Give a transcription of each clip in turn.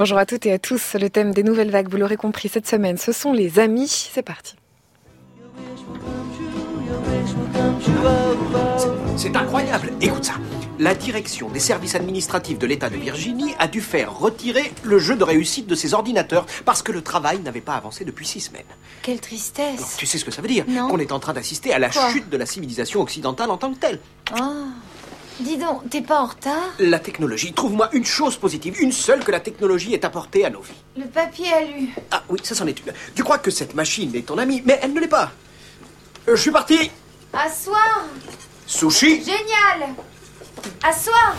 Bonjour à toutes et à tous, le thème des nouvelles vagues, vous l'aurez compris cette semaine, ce sont les amis, c'est parti. C'est incroyable, écoute ça. La direction des services administratifs de l'État de Virginie a dû faire retirer le jeu de réussite de ses ordinateurs parce que le travail n'avait pas avancé depuis 6 semaines. Quelle tristesse. Non, tu sais ce que ça veut dire? Non. Qu'on est en train d'assister à la chute de la civilisation occidentale en tant que telle. Oh. Dis donc, t'es pas en retard? La technologie, trouve-moi une chose positive, une seule que la technologie ait apportée à nos vies. Le papier à lu. Ah oui, ça c'en est une. Tu crois que cette machine est ton amie, mais elle ne l'est pas. Je suis parti. Asseoir. Sushi. Génial. Asseoir.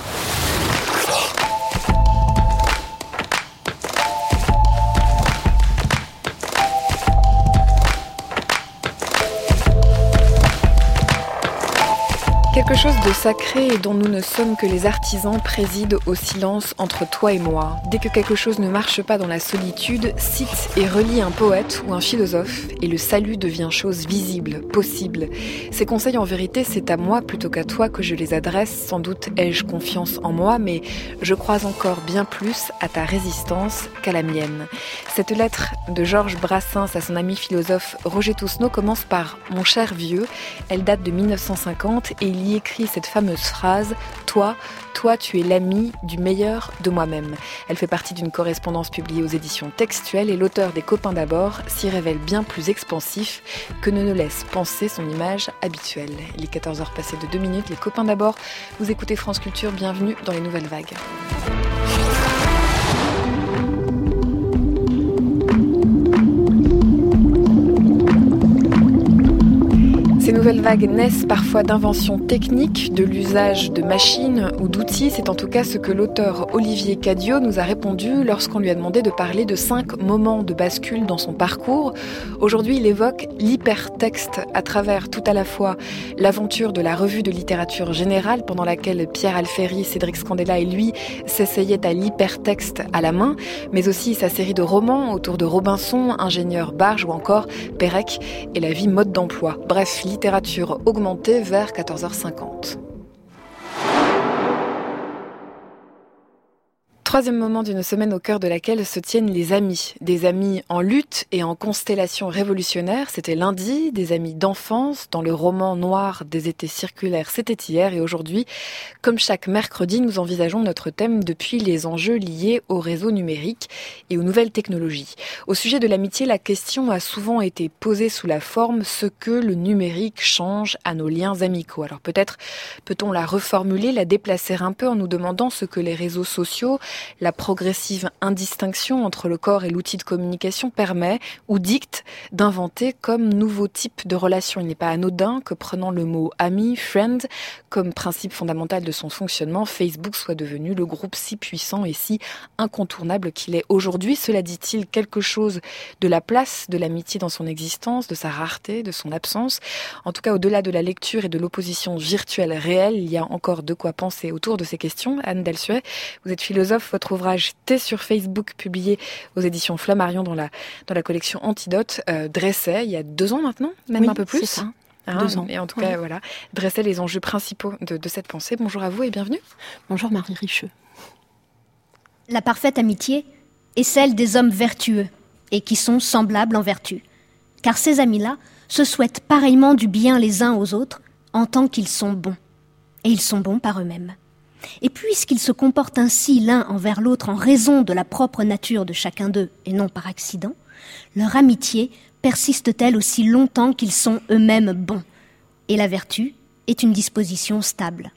Quelque chose de sacré et dont nous ne sommes que les artisans préside au silence entre toi et moi. Dès que quelque chose ne marche pas dans la solitude, cite et relie un poète ou un philosophe et le salut devient chose visible, possible. Ces conseils en vérité, c'est à moi plutôt qu'à toi que je les adresse. Sans doute ai-je confiance en moi, mais je crois encore bien plus à ta résistance qu'à la mienne. Cette lettre de Georges Brassens à son ami philosophe Roger Tousneau commence par « Mon cher vieux ». Elle date de 1950 et il y écrit cette fameuse phrase « Toi, tu es l'ami du meilleur de moi-même ». Elle fait partie d'une correspondance publiée aux éditions Textuelles et l'auteur des Copains d'abord s'y révèle bien plus expansif que ne laisse penser son image habituelle. Il est 14h passées de 2 minutes, les Copains d'abord, vous écoutez France Culture, bienvenue dans les nouvelles vagues. Ces nouvelles vagues naissent parfois d'inventions techniques, de l'usage de machines ou d'outils. C'est en tout cas ce que l'auteur Olivier Cadiot nous a répondu lorsqu'on lui a demandé de parler de 5 moments de bascule dans son parcours. Aujourd'hui, il évoque l'hypertexte à travers tout à la fois l'aventure de la revue de littérature générale pendant laquelle Pierre Alféry, Cédric Scandella et lui s'essayaient à l'hypertexte à la main, mais aussi sa série de romans autour de Robinson, Ingénieur Barge ou encore Pérec et la vie mode d'emploi. Bref, littérature augmentée vers 14h50. Troisième moment d'une semaine au cœur de laquelle se tiennent les amis. Des amis en lutte et en constellation révolutionnaire, c'était lundi. Des amis d'enfance, dans le roman noir des étés circulaires, c'était hier. Et aujourd'hui, comme chaque mercredi, nous envisageons notre thème depuis les enjeux liés aux réseaux numériques et aux nouvelles technologies. Au sujet de l'amitié, la question a souvent été posée sous la forme « ce que le numérique change à nos liens amicaux ». Alors peut-être peut-on la reformuler, la déplacer un peu en nous demandant ce que les réseaux sociaux, la progressive indistinction entre le corps et l'outil de communication permet ou dicte d'inventer comme nouveau type de relation. Il n'est pas anodin que prenant le mot ami, friend, comme principe fondamental de son fonctionnement, Facebook soit devenu le groupe si puissant et si incontournable qu'il est aujourd'hui. Cela dit-il quelque chose de la place de l'amitié dans son existence, de sa rareté, de son absence? En tout cas, au-delà de la lecture et de l'opposition virtuelle réelle, il y a encore de quoi penser autour de ces questions. Anne Delsuet, vous êtes philosophe. Votre ouvrage Thé sur Facebook, publié aux éditions Flammarion dans la collection Antidote, dressait, il y a 2 ans maintenant, même un peu plus. C'est ça. 2 ans. Et en tout cas, voilà, dressait les enjeux principaux de cette pensée. Bonjour à vous et bienvenue. Bonjour Marie Richeux. La parfaite amitié est celle des hommes vertueux et qui sont semblables en vertu. Car ces amis-là se souhaitent pareillement du bien les uns aux autres en tant qu'ils sont bons. Et ils sont bons par eux-mêmes. Et puisqu'ils se comportent ainsi l'un envers l'autre en raison de la propre nature de chacun d'eux et non par accident, leur amitié persiste-t-elle aussi longtemps qu'ils sont eux-mêmes bons. Et la vertu est une disposition stable.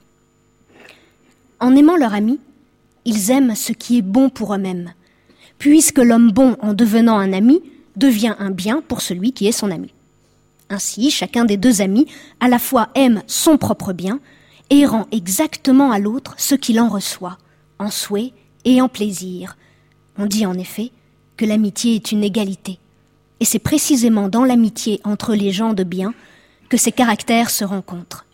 En aimant leur ami, ils aiment ce qui est bon pour eux-mêmes, puisque l'homme bon, en devenant un ami, devient un bien pour celui qui est son ami. Ainsi, chacun des 2 amis à la fois aime son propre bien et rend exactement à l'autre ce qu'il en reçoit, en souhait et en plaisir. On dit en effet que l'amitié est une égalité. Et c'est précisément dans l'amitié entre les gens de bien que ces caractères se rencontrent.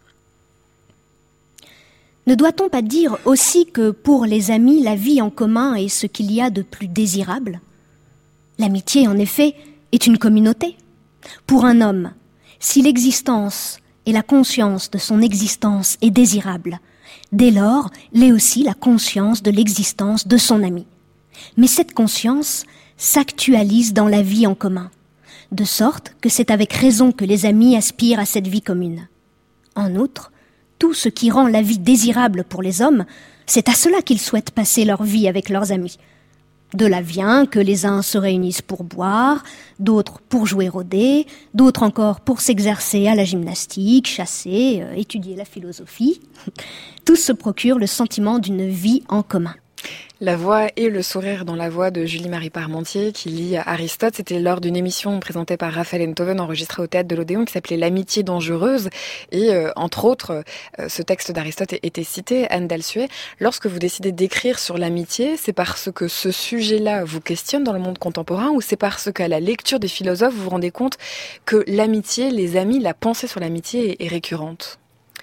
Ne doit-on pas dire aussi que pour les amis, la vie en commun est ce qu'il y a de plus désirable ? L'amitié, en effet, est une communauté. Pour un homme, si l'existence et la conscience de son existence est désirable, dès lors, l'est aussi la conscience de l'existence de son ami. Mais cette conscience s'actualise dans la vie en commun, de sorte que c'est avec raison que les amis aspirent à cette vie commune. En outre, tout ce qui rend la vie désirable pour les hommes, c'est à cela qu'ils souhaitent passer leur vie avec leurs amis. De là vient que les uns se réunissent pour boire, d'autres pour jouer au dé, d'autres encore pour s'exercer à la gymnastique, chasser, étudier la philosophie. Tous se procurent le sentiment d'une vie en commun. La voix et le sourire dans la voix de Julie-Marie Parmentier qui lit Aristote. C'était lors d'une émission présentée par Raphaël Enthoven enregistrée au Théâtre de l'Odéon qui s'appelait L'amitié dangereuse. Et entre autres, ce texte d'Aristote était cité, Anne Dalsuet. Lorsque vous décidez d'écrire sur l'amitié, c'est parce que ce sujet-là vous questionne dans le monde contemporain ou c'est parce qu'à la lecture des philosophes, vous vous rendez compte que l'amitié, les amis, la pensée sur l'amitié est récurrente ?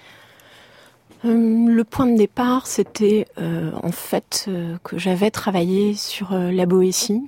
Le point de départ, c'était en fait que j'avais travaillé sur la Boétie,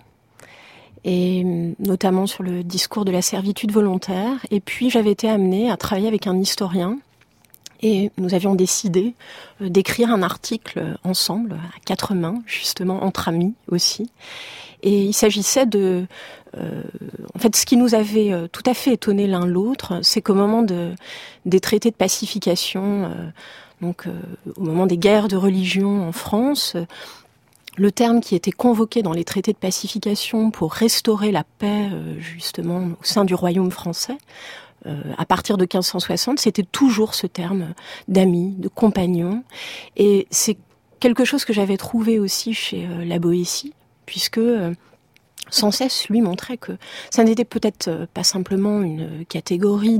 et notamment sur le discours de la servitude volontaire. Et puis j'avais été amenée à travailler avec un historien, et nous avions décidé d'écrire un article ensemble, à 4 mains, justement, entre amis aussi. Et il s'agissait de... en fait, ce qui nous avait tout à fait étonné l'un l'autre, c'est qu'au moment des traités de pacification... Donc, au moment des guerres de religion en France, le terme qui était convoqué dans les traités de pacification pour restaurer la paix, justement, au sein du royaume français, à partir de 1560, c'était toujours ce terme d'amis, de compagnons. Et c'est quelque chose que j'avais trouvé aussi chez la Boétie, puisque... sans cesse lui montrait que ça n'était peut-être pas simplement une catégorie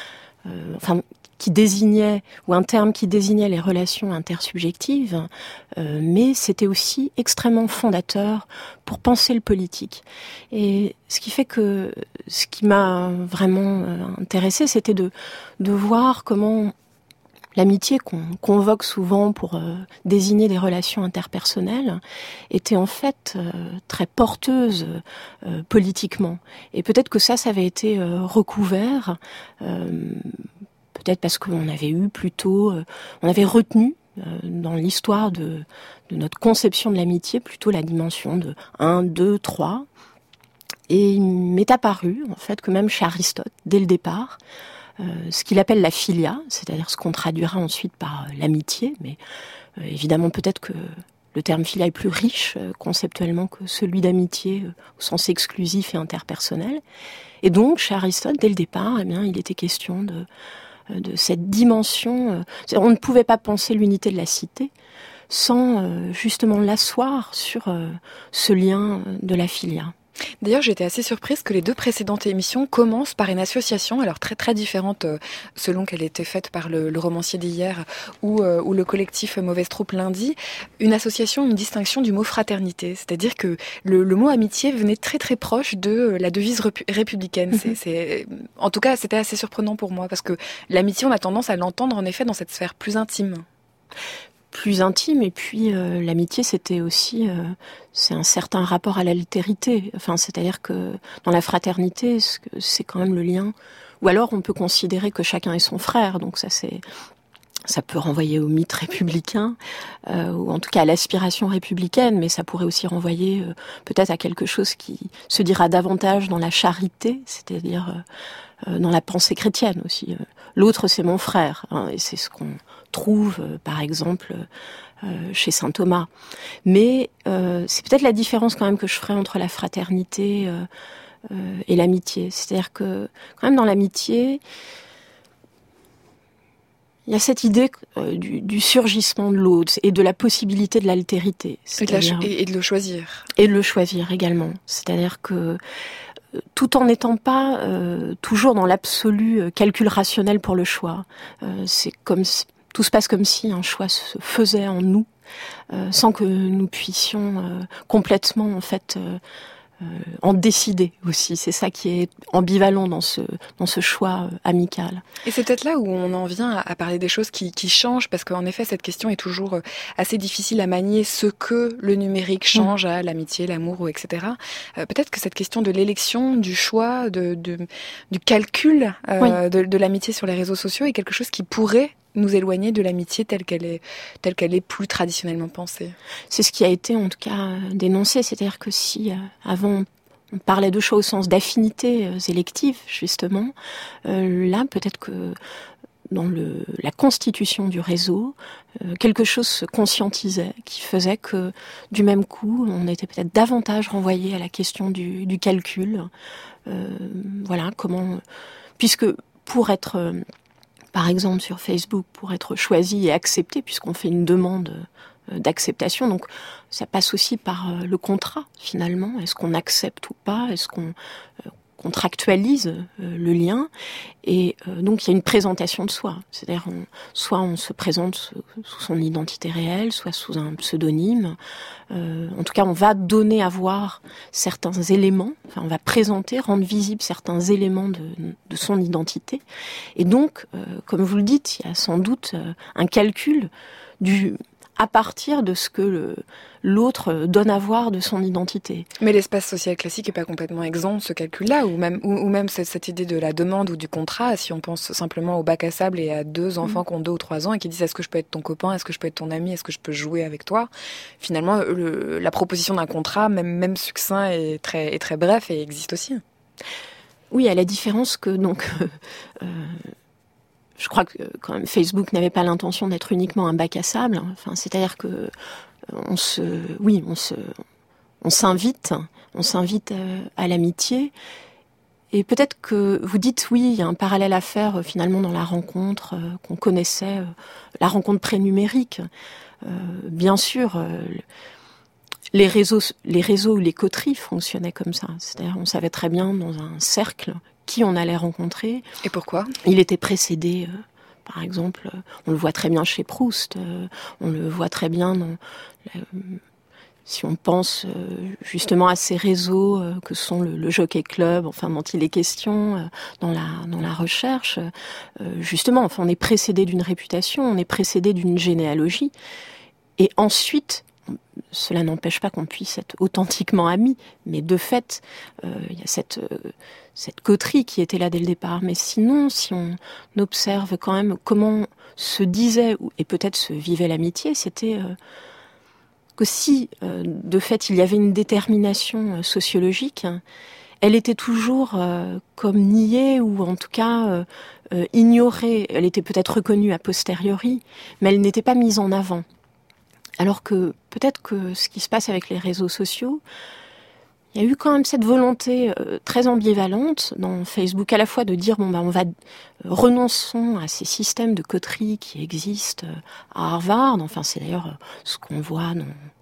qui désignait, ou un terme qui désignait les relations intersubjectives, mais c'était aussi extrêmement fondateur pour penser le politique. Et ce qui fait que ce qui m'a vraiment intéressée, c'était de voir comment l'amitié qu'on convoque souvent pour désigner des relations interpersonnelles était en fait très porteuse politiquement. Et peut-être que ça avait été recouvert, peut-être parce qu'on avait eu plutôt, on avait retenu dans l'histoire de notre conception de l'amitié plutôt la dimension de 1, 2, 3. Et il m'est apparu en fait que même chez Aristote, dès le départ, ce qu'il appelle la philia, c'est-à-dire ce qu'on traduira ensuite par l'amitié, mais évidemment peut-être que le terme philia est plus riche conceptuellement que celui d'amitié au sens exclusif et interpersonnel. Et donc chez Aristote, dès le départ, eh bien, il était question de cette dimension. On ne pouvait pas penser l'unité de la cité sans justement l'asseoir sur ce lien de la philia. D'ailleurs, j'étais assez surprise que les 2 précédentes émissions commencent par une association, alors très très différente selon qu'elle était faite par le romancier d'hier ou le collectif Mauvaise Troupe lundi, une association, une distinction du mot fraternité. C'est-à-dire que le mot amitié venait très très proche de la devise républicaine. En tout cas, c'était assez surprenant pour moi parce que l'amitié, on a tendance à l'entendre en effet dans cette sphère plus intime. Plus intime, et puis l'amitié c'était aussi c'est un certain rapport à l'altérité, enfin c'est-à-dire que dans la fraternité c'est quand même le lien, ou alors on peut considérer que chacun est son frère, donc ça peut renvoyer au mythe républicain, ou en tout cas à l'aspiration républicaine, mais ça pourrait aussi renvoyer peut-être à quelque chose qui se dira davantage dans la charité, c'est-à-dire dans la pensée chrétienne aussi. L'autre c'est mon frère, hein, et c'est ce qu'on trouve par exemple chez saint Thomas. Mais c'est peut-être la différence quand même que je ferais entre la fraternité et l'amitié. C'est-à-dire que quand même dans l'amitié, il y a cette idée du surgissement de l'autre et de la possibilité de l'altérité. Et de le choisir. Et de le choisir également. C'est-à-dire que tout en n'étant pas toujours dans l'absolu calcul rationnel pour le choix. C'est comme si, tout se passe comme si un choix se faisait en nous, sans que nous puissions complètement en fait en décider aussi. C'est ça qui est ambivalent dans ce choix amical. Et c'est peut-être là où on en vient à parler des choses qui changent, parce qu'en effet, cette question est toujours assez difficile à manier, ce que le numérique change à l'amitié, l'amour, etc. Peut-être que cette question de l'élection, du choix, du calcul de l'amitié sur les réseaux sociaux est quelque chose qui pourrait nous éloigner de l'amitié telle qu'elle est plus traditionnellement pensée. C'est ce qui a été en tout cas dénoncé, c'est-à-dire que si avant on parlait de choses au sens d'affinités électives justement, là peut-être que dans la constitution du réseau, quelque chose se conscientisait qui faisait que du même coup on était peut-être davantage renvoyé à la question du calcul. Voilà comment, puisque pour être par exemple sur Facebook, pour être choisi et accepté, puisqu'on fait une demande d'acceptation, donc ça passe aussi par le contrat finalement. Est-ce qu'on accepte ou pas? Est-ce qu'on contractualise le lien? Et donc il y a une présentation de soi, c'est-à-dire soit on se présente sous son identité réelle, soit sous un pseudonyme. En tout cas, on va donner à voir certains éléments, on va présenter, rendre visibles certains éléments de son identité. Et donc, comme vous le dites, il y a sans doute un calcul à partir de ce que l'autre donne à voir de son identité. Mais l'espace social classique n'est pas complètement exempt de ce calcul-là, ou même cette idée de la demande ou du contrat, si on pense simplement au bac à sable et à deux enfants qui ont 2 ou 3 ans et qui disent est-ce que je peux être ton copain, est-ce que je peux être ton ami, est-ce que je peux jouer avec toi? Finalement, la proposition d'un contrat, même succinct et très bref, existe aussi. Oui, à la différence que donc... je crois que quand même Facebook n'avait pas l'intention d'être uniquement un bac à sable. Enfin, c'est-à-dire que on s'invite à l'amitié. Et peut-être que vous dites oui, il y a un parallèle à faire finalement dans la rencontre qu'on connaissait, la rencontre prénumérique. Bien sûr, les réseaux ou les coteries fonctionnaient comme ça. C'est-à-dire, on savait très bien dans un cercle qui on allait rencontrer. Et pourquoi? Il était précédé, par exemple, on le voit très bien chez Proust, on le voit très bien si on pense justement à ces réseaux que sont le Jockey Club, enfin dont il est question dans la recherche, justement, enfin on est précédé d'une réputation, on est précédé d'une généalogie, et ensuite cela n'empêche pas qu'on puisse être authentiquement amis, mais de fait, il y a cette coterie qui était là dès le départ. Mais sinon, si on observe quand même comment se disait et peut-être se vivait l'amitié, c'était que si, de fait, il y avait une détermination sociologique, elle était toujours comme niée ou en tout cas ignorée. Elle était peut-être reconnue a posteriori, mais elle n'était pas mise en avant. Alors que peut-être que ce qui se passe avec les réseaux sociaux, il y a eu quand même cette volonté très ambivalente dans Facebook, à la fois de dire renonçons à ces systèmes de coterie qui existent à Harvard. Enfin, c'est d'ailleurs ce qu'on voit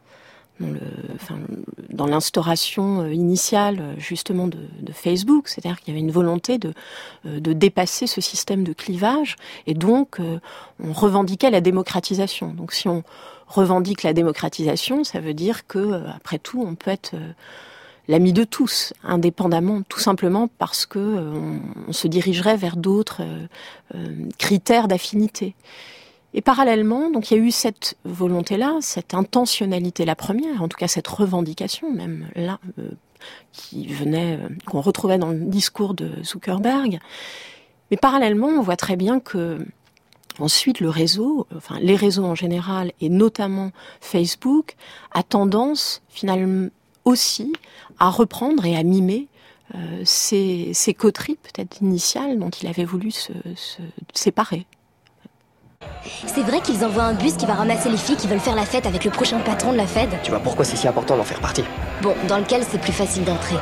dans l'instauration initiale justement de Facebook, c'est-à-dire qu'il y avait une volonté de dépasser ce système de clivage, et donc on revendiquait la démocratisation. Donc si on revendique la démocratisation, ça veut dire que après tout on peut être l'ami de tous, indépendamment, tout simplement parce que on se dirigerait vers d'autres critères d'affinité. Et parallèlement, donc il y a eu cette volonté-là, cette intentionnalité, la première, en tout cas cette revendication même là, qu'on retrouvait dans le discours de Zuckerberg. Mais parallèlement, on voit très bien que ensuite les réseaux en général, et notamment Facebook, a tendance finalement aussi à reprendre et à mimer ces coteries peut-être initiales dont il avait voulu se séparer. C'est vrai qu'ils envoient un bus qui va ramasser les filles qui veulent faire la fête avec le prochain patron de la Fed. Tu vois pourquoi c'est si important d'en faire partie? Bon, dans lequel c'est plus facile d'entrer.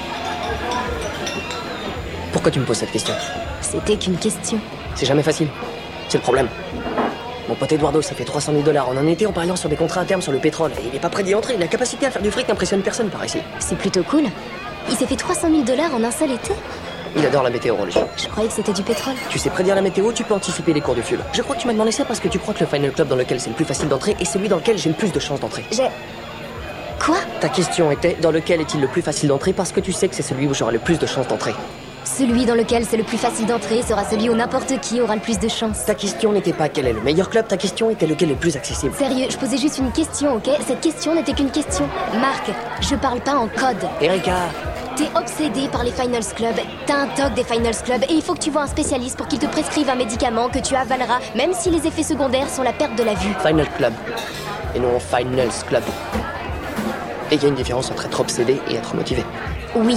Pourquoi tu me poses cette question? C'était qu'une question. C'est jamais facile. C'est le problème. Mon pote Eduardo s'est fait $300 000 en un été en pariant sur des contrats à terme sur le pétrole. Et il est pas prêt d'y entrer. La capacité à faire du fric n'impressionne personne par ici. C'est plutôt cool. Il s'est fait $300 000 en un seul été? Il adore la météorologie. Je croyais que c'était du pétrole. Tu sais prédire la météo, tu peux anticiper les cours de fuel. Je crois que tu m'as demandé ça parce que tu crois que le Final Club dans lequel c'est le plus facile d'entrer est celui dans lequel j'ai le plus de chances d'entrer. Quoi? Ta question était dans lequel est-il le plus facile d'entrer parce que tu sais que c'est celui où j'aurai le plus de chances d'entrer. Celui dans lequel c'est le plus facile d'entrer sera celui où n'importe qui aura le plus de chance. Ta question n'était pas quel est le meilleur club, ta question était lequel est le plus accessible. Sérieux, je posais juste une question, ok? Cette question n'était qu'une question. Marc, je parle pas en code. Erika, T'es obsédé par les Finals Club. T'as un toc des Finals Club et il faut que tu vois un spécialiste pour qu'il te prescrive un médicament que tu avaleras, même si les effets secondaires sont la perte de la vue. Final Club, et non Finals Club. Et il y a une différence entre être obsédé et être motivé. Oui.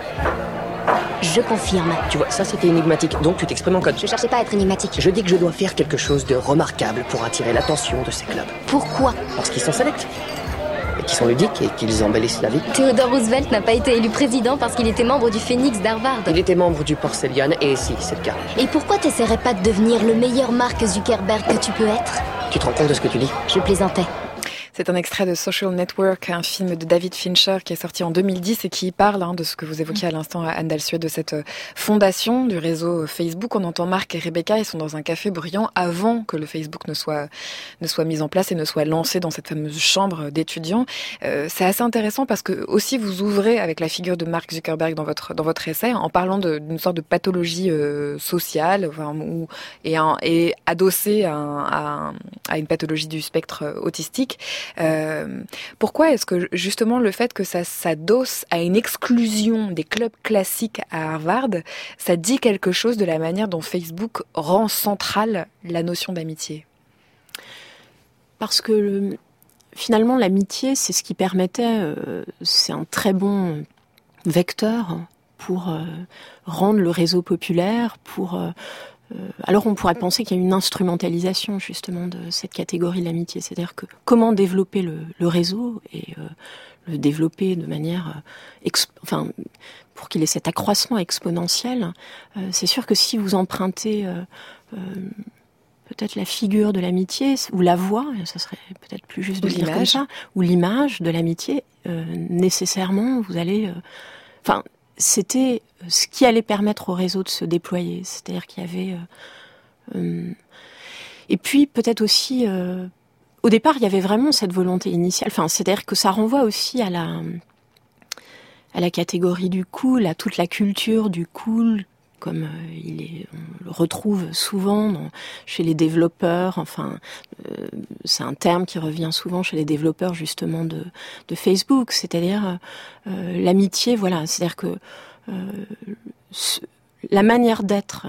Je confirme. Tu vois, ça c'était énigmatique, donc tu t'exprimes en code. Je cherchais pas à être énigmatique. Je dis que je dois faire quelque chose de remarquable pour attirer l'attention de ces clubs. Pourquoi ? Parce qu'ils sont sélects. Et qu'ils sont ludiques et qu'ils embellissent la vie. Theodore Roosevelt n'a pas été élu président parce qu'il était membre du Phoenix d'Harvard. Il était membre du Porcelion, et si, c'est le cas. Et pourquoi t'essaierais pas de devenir le meilleur Mark Zuckerberg que tu peux être ? Tu te rends compte de ce que tu dis ? Je plaisantais. C'est un extrait de Social Network, un film de David Fincher qui est sorti en 2010 et qui parle de ce que vous évoquiez à l'instant, Anne Dalsuet, de cette fondation du réseau Facebook. On entend Marc et Rebecca, ils sont dans un café bruyant avant que le Facebook ne soit mis en place et ne soit lancé dans cette fameuse chambre d'étudiants. C'est assez intéressant parce que aussi vous ouvrez avec la figure de Mark Zuckerberg dans votre essai en parlant d'une sorte de pathologie sociale, et adossée à une pathologie du spectre autistique. Pourquoi est-ce que justement le fait que ça s'adosse à une exclusion des clubs classiques à Harvard, ça dit quelque chose de la manière dont Facebook rend centrale la notion d'amitié ? Parce que finalement l'amitié, c'est ce qui permettait, c'est un très bon vecteur pour rendre le réseau populaire, alors on pourrait penser qu'il y a une instrumentalisation justement de cette catégorie de l'amitié, c'est-à-dire que comment développer le réseau et le développer de manière, pour qu'il ait cet accroissement exponentiel. C'est sûr que si vous empruntez peut-être la figure de l'amitié ou la voix, ça serait peut-être plus juste de le dire comme ça, ou l'image de l'amitié, nécessairement vous allez, c'était ce qui allait permettre au réseau de se déployer. C'est-à-dire qu'il y avait... Et puis, peut-être aussi... au départ, il y avait vraiment cette volonté initiale. C'est-à-dire que ça renvoie aussi à la catégorie du cool, à toute la culture du cool, comme on le retrouve souvent chez les développeurs. C'est un terme qui revient souvent chez les développeurs justement de Facebook, c'est-à-dire l'amitié. Voilà, c'est-à-dire que la manière d'être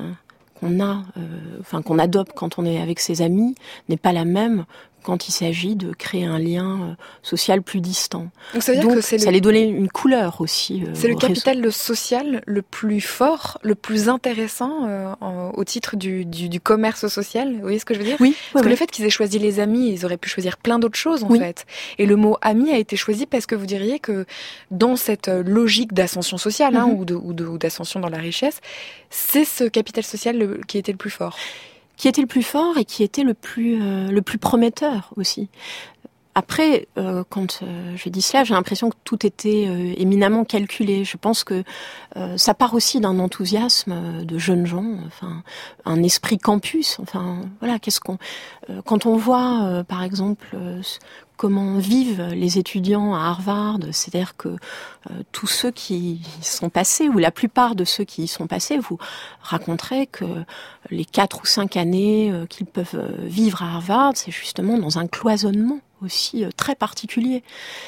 qu'on adopte quand on est avec ses amis n'est pas la même quand il s'agit de créer un lien social plus distant. Donc ça veut dire que ça allait donner une couleur aussi. C'est le capital social le plus fort, le plus intéressant au titre du commerce social. Vous voyez ce que je veux dire ? Oui. Parce que le fait qu'ils aient choisi les amis, ils auraient pu choisir plein d'autres choses en fait. Et le mot ami a été choisi parce que vous diriez que dans cette logique d'ascension sociale ou d'ascension dans la richesse, c'est ce capital social qui était le plus fort. Qui était le plus fort et qui était le plus prometteur aussi. Après, quand je dis cela, j'ai l'impression que tout était éminemment calculé. Je pense que ça part aussi d'un enthousiasme de jeunes gens, un esprit campus. Voilà, quand on voit, par exemple, comment vivent les étudiants à Harvard, c'est-à-dire que tous ceux qui y sont passés, ou la plupart de ceux qui y sont passés, vous raconterez que les 4 ou 5 années qu'ils peuvent vivre à Harvard, c'est justement dans un cloisonnement aussi très particulier.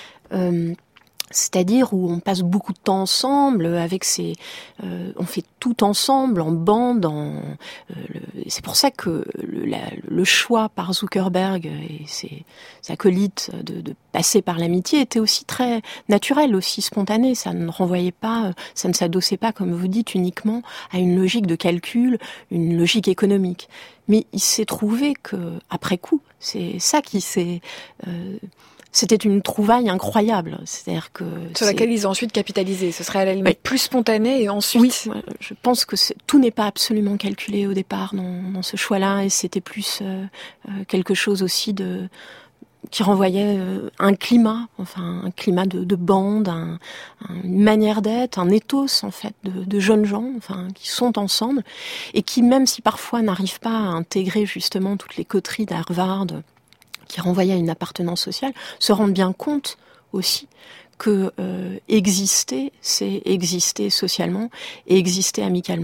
C'est-à-dire où on passe beaucoup de temps ensemble, on fait tout ensemble, en bande. C'est pour ça que le choix par Zuckerberg et ses acolytes de passer par l'amitié était aussi très naturel, aussi spontané. Ça ne renvoyait pas, ça ne s'adossait pas, comme vous dites, uniquement à une logique de calcul, une logique économique. Mais il s'est trouvé que, après coup, c'est ça qui s'est... C'était une trouvaille incroyable, c'est-à-dire que sur laquelle ils ont ensuite capitalisé. Ce serait à la limite plus spontané et ensuite. Oui, je pense que tout n'est pas absolument calculé au départ dans ce choix-là, et c'était plus quelque chose aussi qui renvoyait un climat, un climat de bande, une manière d'être, un ethos en fait de jeunes gens, qui sont ensemble et qui, même si parfois n'arrivent pas à intégrer justement toutes les coteries d'Harvard, qui renvoyait à une appartenance sociale, se rendent bien compte aussi que exister, c'est exister socialement et exister amicalement.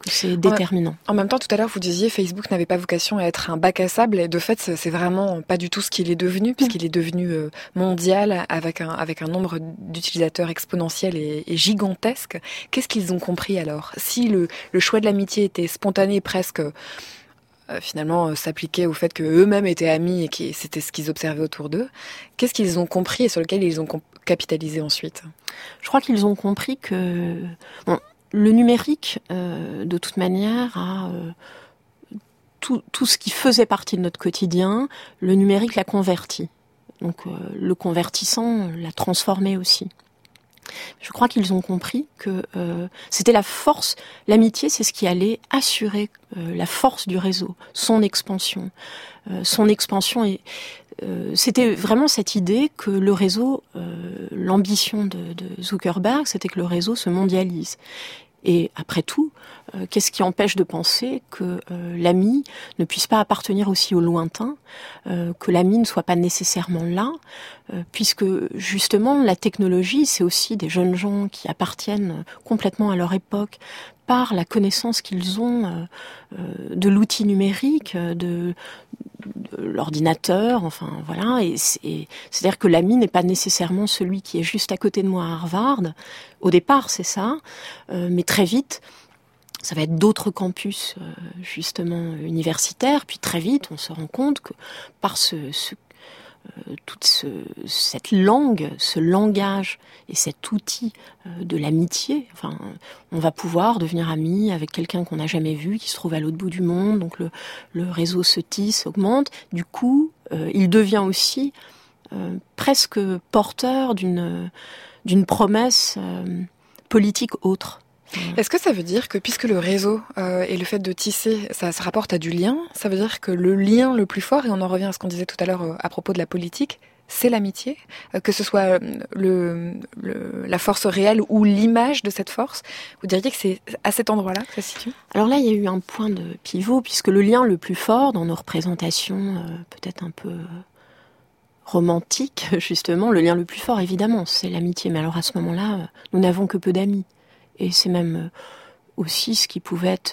que c'est déterminant. En même temps, tout à l'heure, vous disiez Facebook n'avait pas vocation à être un bac à sable, et de fait, c'est vraiment pas du tout ce qu'il est devenu, puisqu'il est devenu mondial, avec un nombre d'utilisateurs exponentiel et gigantesque. Qu'est-ce qu'ils ont compris alors ? Si le choix de l'amitié était spontané, presque finalement s'appliquait au fait qu'eux-mêmes étaient amis et que c'était ce qu'ils observaient autour d'eux, qu'est-ce qu'ils ont compris et sur lequel ils ont capitalisé ensuite ? Je crois qu'ils ont compris que le numérique, de toute manière, a tout ce qui faisait partie de notre quotidien, le numérique l'a converti. Donc le convertissant l'a transformé aussi. Je crois qu'ils ont compris que c'était la force, l'amitié, c'est ce qui allait assurer la force du réseau, son expansion. Et c'était vraiment cette idée que le réseau, l'ambition de Zuckerberg, c'était que le réseau se mondialise. Et après tout, qu'est-ce qui empêche de penser que l'ami ne puisse pas appartenir aussi au lointain, que l'ami ne soit pas nécessairement là, puisque justement la technologie, c'est aussi des jeunes gens qui appartiennent complètement à leur époque par la connaissance qu'ils ont de l'outil numérique, de l'ordinateur, enfin voilà, et c'est-à-dire que l'ami n'est pas nécessairement celui qui est juste à côté de moi à Harvard. Au départ, c'est ça, mais très vite, ça va être d'autres campus justement universitaires, puis très vite, on se rend compte que par cette langue, ce langage et cet outil de l'amitié, enfin, on va pouvoir devenir ami avec quelqu'un qu'on n'a jamais vu, qui se trouve à l'autre bout du monde, donc le réseau se tisse, augmente. Du coup, il devient aussi presque porteur d'une promesse politique autre. Est-ce que ça veut dire que puisque le réseau et le fait de tisser, ça se rapporte à du lien, ça veut dire que le lien le plus fort, et on en revient à ce qu'on disait tout à l'heure à propos de la politique, c'est l'amitié, que ce soit la force réelle ou l'image de cette force, vous diriez que c'est à cet endroit-là que ça se situe ? Alors là, il y a eu un point de pivot, puisque le lien le plus fort dans nos représentations, peut-être un peu romantiques, justement, le lien le plus fort, évidemment, c'est l'amitié. Mais alors à ce moment-là, nous n'avons que peu d'amis. Et c'est même aussi ce qui pouvait être,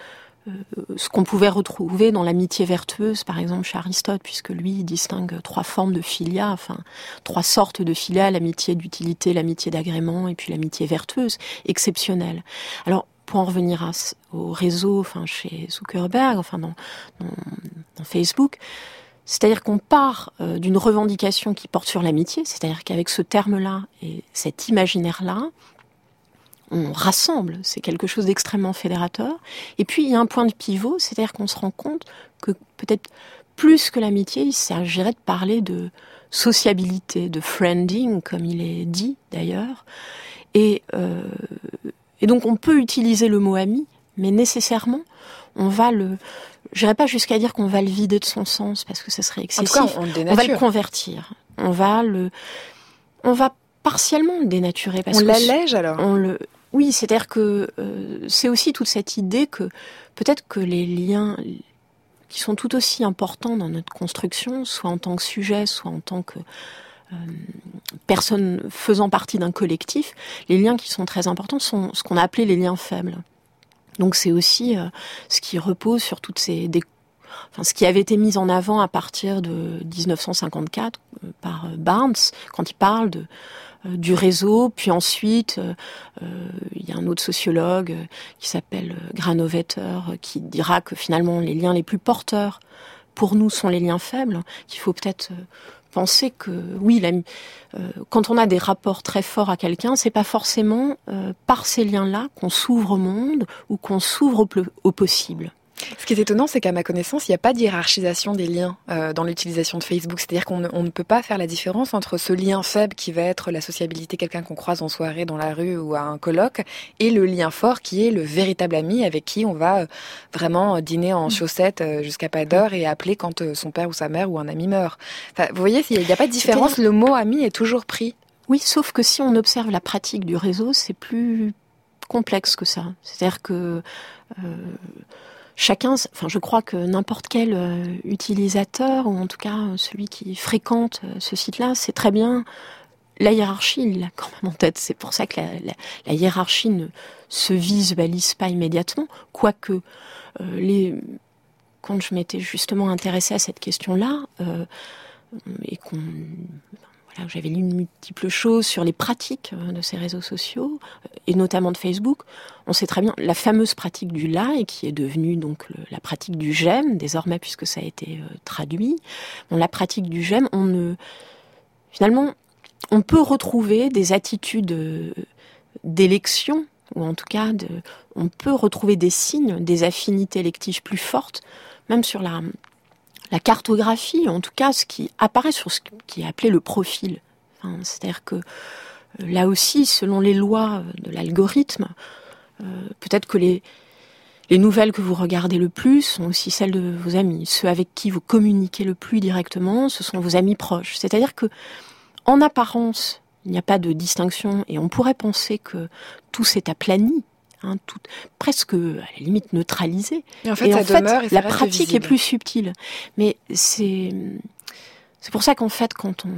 ce qu'on pouvait retrouver dans l'amitié vertueuse, par exemple chez Aristote, puisque lui il distingue 3 formes de philia, enfin 3 sortes de philia, l'amitié d'utilité, l'amitié d'agrément, et puis l'amitié vertueuse, exceptionnelle. Alors pour en revenir au réseau, enfin chez Zuckerberg, enfin dans Facebook, c'est-à-dire qu'on part d'une revendication qui porte sur l'amitié, c'est-à-dire qu'avec ce terme-là et cet imaginaire-là, on rassemble, c'est quelque chose d'extrêmement fédérateur. Et puis, il y a un point de pivot, c'est-à-dire qu'on se rend compte que peut-être plus que l'amitié, il s'agirait de parler de sociabilité, de friending, comme il est dit d'ailleurs. Et donc, on peut utiliser le mot ami, mais nécessairement, on va j'irai pas jusqu'à dire qu'on va le vider de son sens, parce que ça serait excessif. En tout cas, on va le convertir. On va partiellement le dénaturer. Parce on que l'allège alors ? Oui, c'est-à-dire que c'est aussi toute cette idée que peut-être que les liens qui sont tout aussi importants dans notre construction, soit en tant que sujet, soit en tant que personne faisant partie d'un collectif, les liens qui sont très importants sont ce qu'on a appelé les liens faibles. Donc c'est aussi ce qui repose sur toutes ce qui avait été mis en avant à partir de 1954 par Barnes, quand il parle du réseau, puis ensuite il y a un autre sociologue qui s'appelle Granovetter qui dira que finalement les liens les plus porteurs pour nous sont les liens faibles, qu'il faut peut-être penser que oui, quand on a des rapports très forts à quelqu'un, c'est pas forcément par ces liens-là qu'on s'ouvre au monde ou qu'on s'ouvre au possible. Ce qui est étonnant, c'est qu'à ma connaissance, il n'y a pas de hiérarchisation des liens dans l'utilisation de Facebook. C'est-à-dire qu'on ne peut pas faire la différence entre ce lien faible qui va être la sociabilité, quelqu'un qu'on croise en soirée dans la rue ou à un colloque, et le lien fort qui est le véritable ami avec qui on va vraiment dîner en chaussettes jusqu'à pas d'heure et appeler quand son père ou sa mère ou un ami meurt. Enfin, vous voyez, il n'y a pas de différence, le mot ami est toujours pris. Oui, sauf que si on observe la pratique du réseau, c'est plus complexe que ça. C'est-à-dire que je crois que n'importe quel utilisateur, ou en tout cas celui qui fréquente ce site-là, sait très bien la hiérarchie, il l'a quand même en tête. C'est pour ça que la hiérarchie ne se visualise pas immédiatement, quoique quand je m'étais justement intéressée à cette question-là, et j'avais lu multiples choses sur les pratiques de ces réseaux sociaux, et notamment de Facebook. On sait très bien la fameuse pratique du like, qui est devenue donc la pratique du j'aime, désormais, puisque ça a été traduit. Bon, la pratique du j'aime, finalement, on peut retrouver des attitudes d'élection, ou en tout cas, on peut retrouver des signes, des affinités électives plus fortes, même sur la cartographie, en tout cas, ce qui apparaît sur ce qui est appelé le profil. Enfin, c'est-à-dire que là aussi, selon les lois de l'algorithme, peut-être que les nouvelles que vous regardez le plus sont aussi celles de vos amis. Ceux avec qui vous communiquez le plus directement, ce sont vos amis proches. C'est-à-dire que, en apparence, il n'y a pas de distinction et on pourrait penser que tout s'est aplani. Tout, presque à la limite neutralisé. Et en fait, la pratique est plus subtile. Mais c'est pour ça qu'en fait,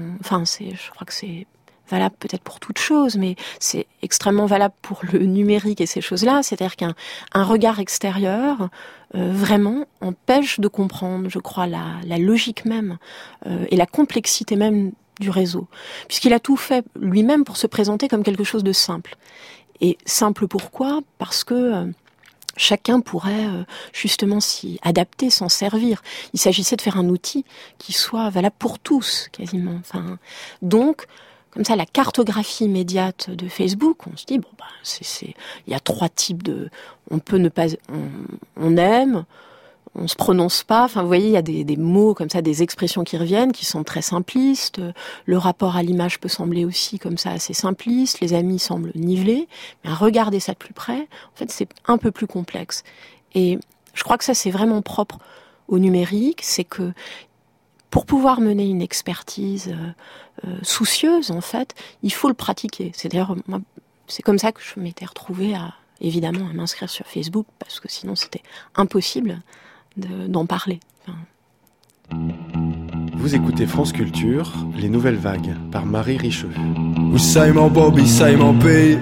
je crois que c'est valable peut-être pour toute chose, mais c'est extrêmement valable pour le numérique et ces choses-là. C'est-à-dire qu'un regard extérieur vraiment empêche de comprendre, je crois, la logique même et la complexité même du réseau, puisqu'il a tout fait lui-même pour se présenter comme quelque chose de simple. Et simple pourquoi ? Parce que chacun pourrait justement s'y adapter, s'en servir. Il s'agissait de faire un outil qui soit valable pour tous, quasiment. Donc, comme ça, la cartographie immédiate de Facebook, on se dit, il y a 3 types de... On peut ne pas... On aime... On se prononce pas. Enfin, vous voyez, il y a des mots comme ça, des expressions qui reviennent, qui sont très simplistes. Le rapport à l'image peut sembler aussi comme ça assez simpliste. Les amis semblent nivelés. Mais à regarder ça de plus près, en fait, c'est un peu plus complexe. Et je crois que ça, c'est vraiment propre au numérique. C'est que pour pouvoir mener une expertise soucieuse, en fait, il faut le pratiquer. C'est d'ailleurs, moi, c'est comme ça que je m'étais retrouvée évidemment, à m'inscrire sur Facebook, parce que sinon, c'était impossible d'en parler. Vous écoutez France Culture, Les Nouvelles Vagues, par Marie Richeux. We same old Bobby, same old beat.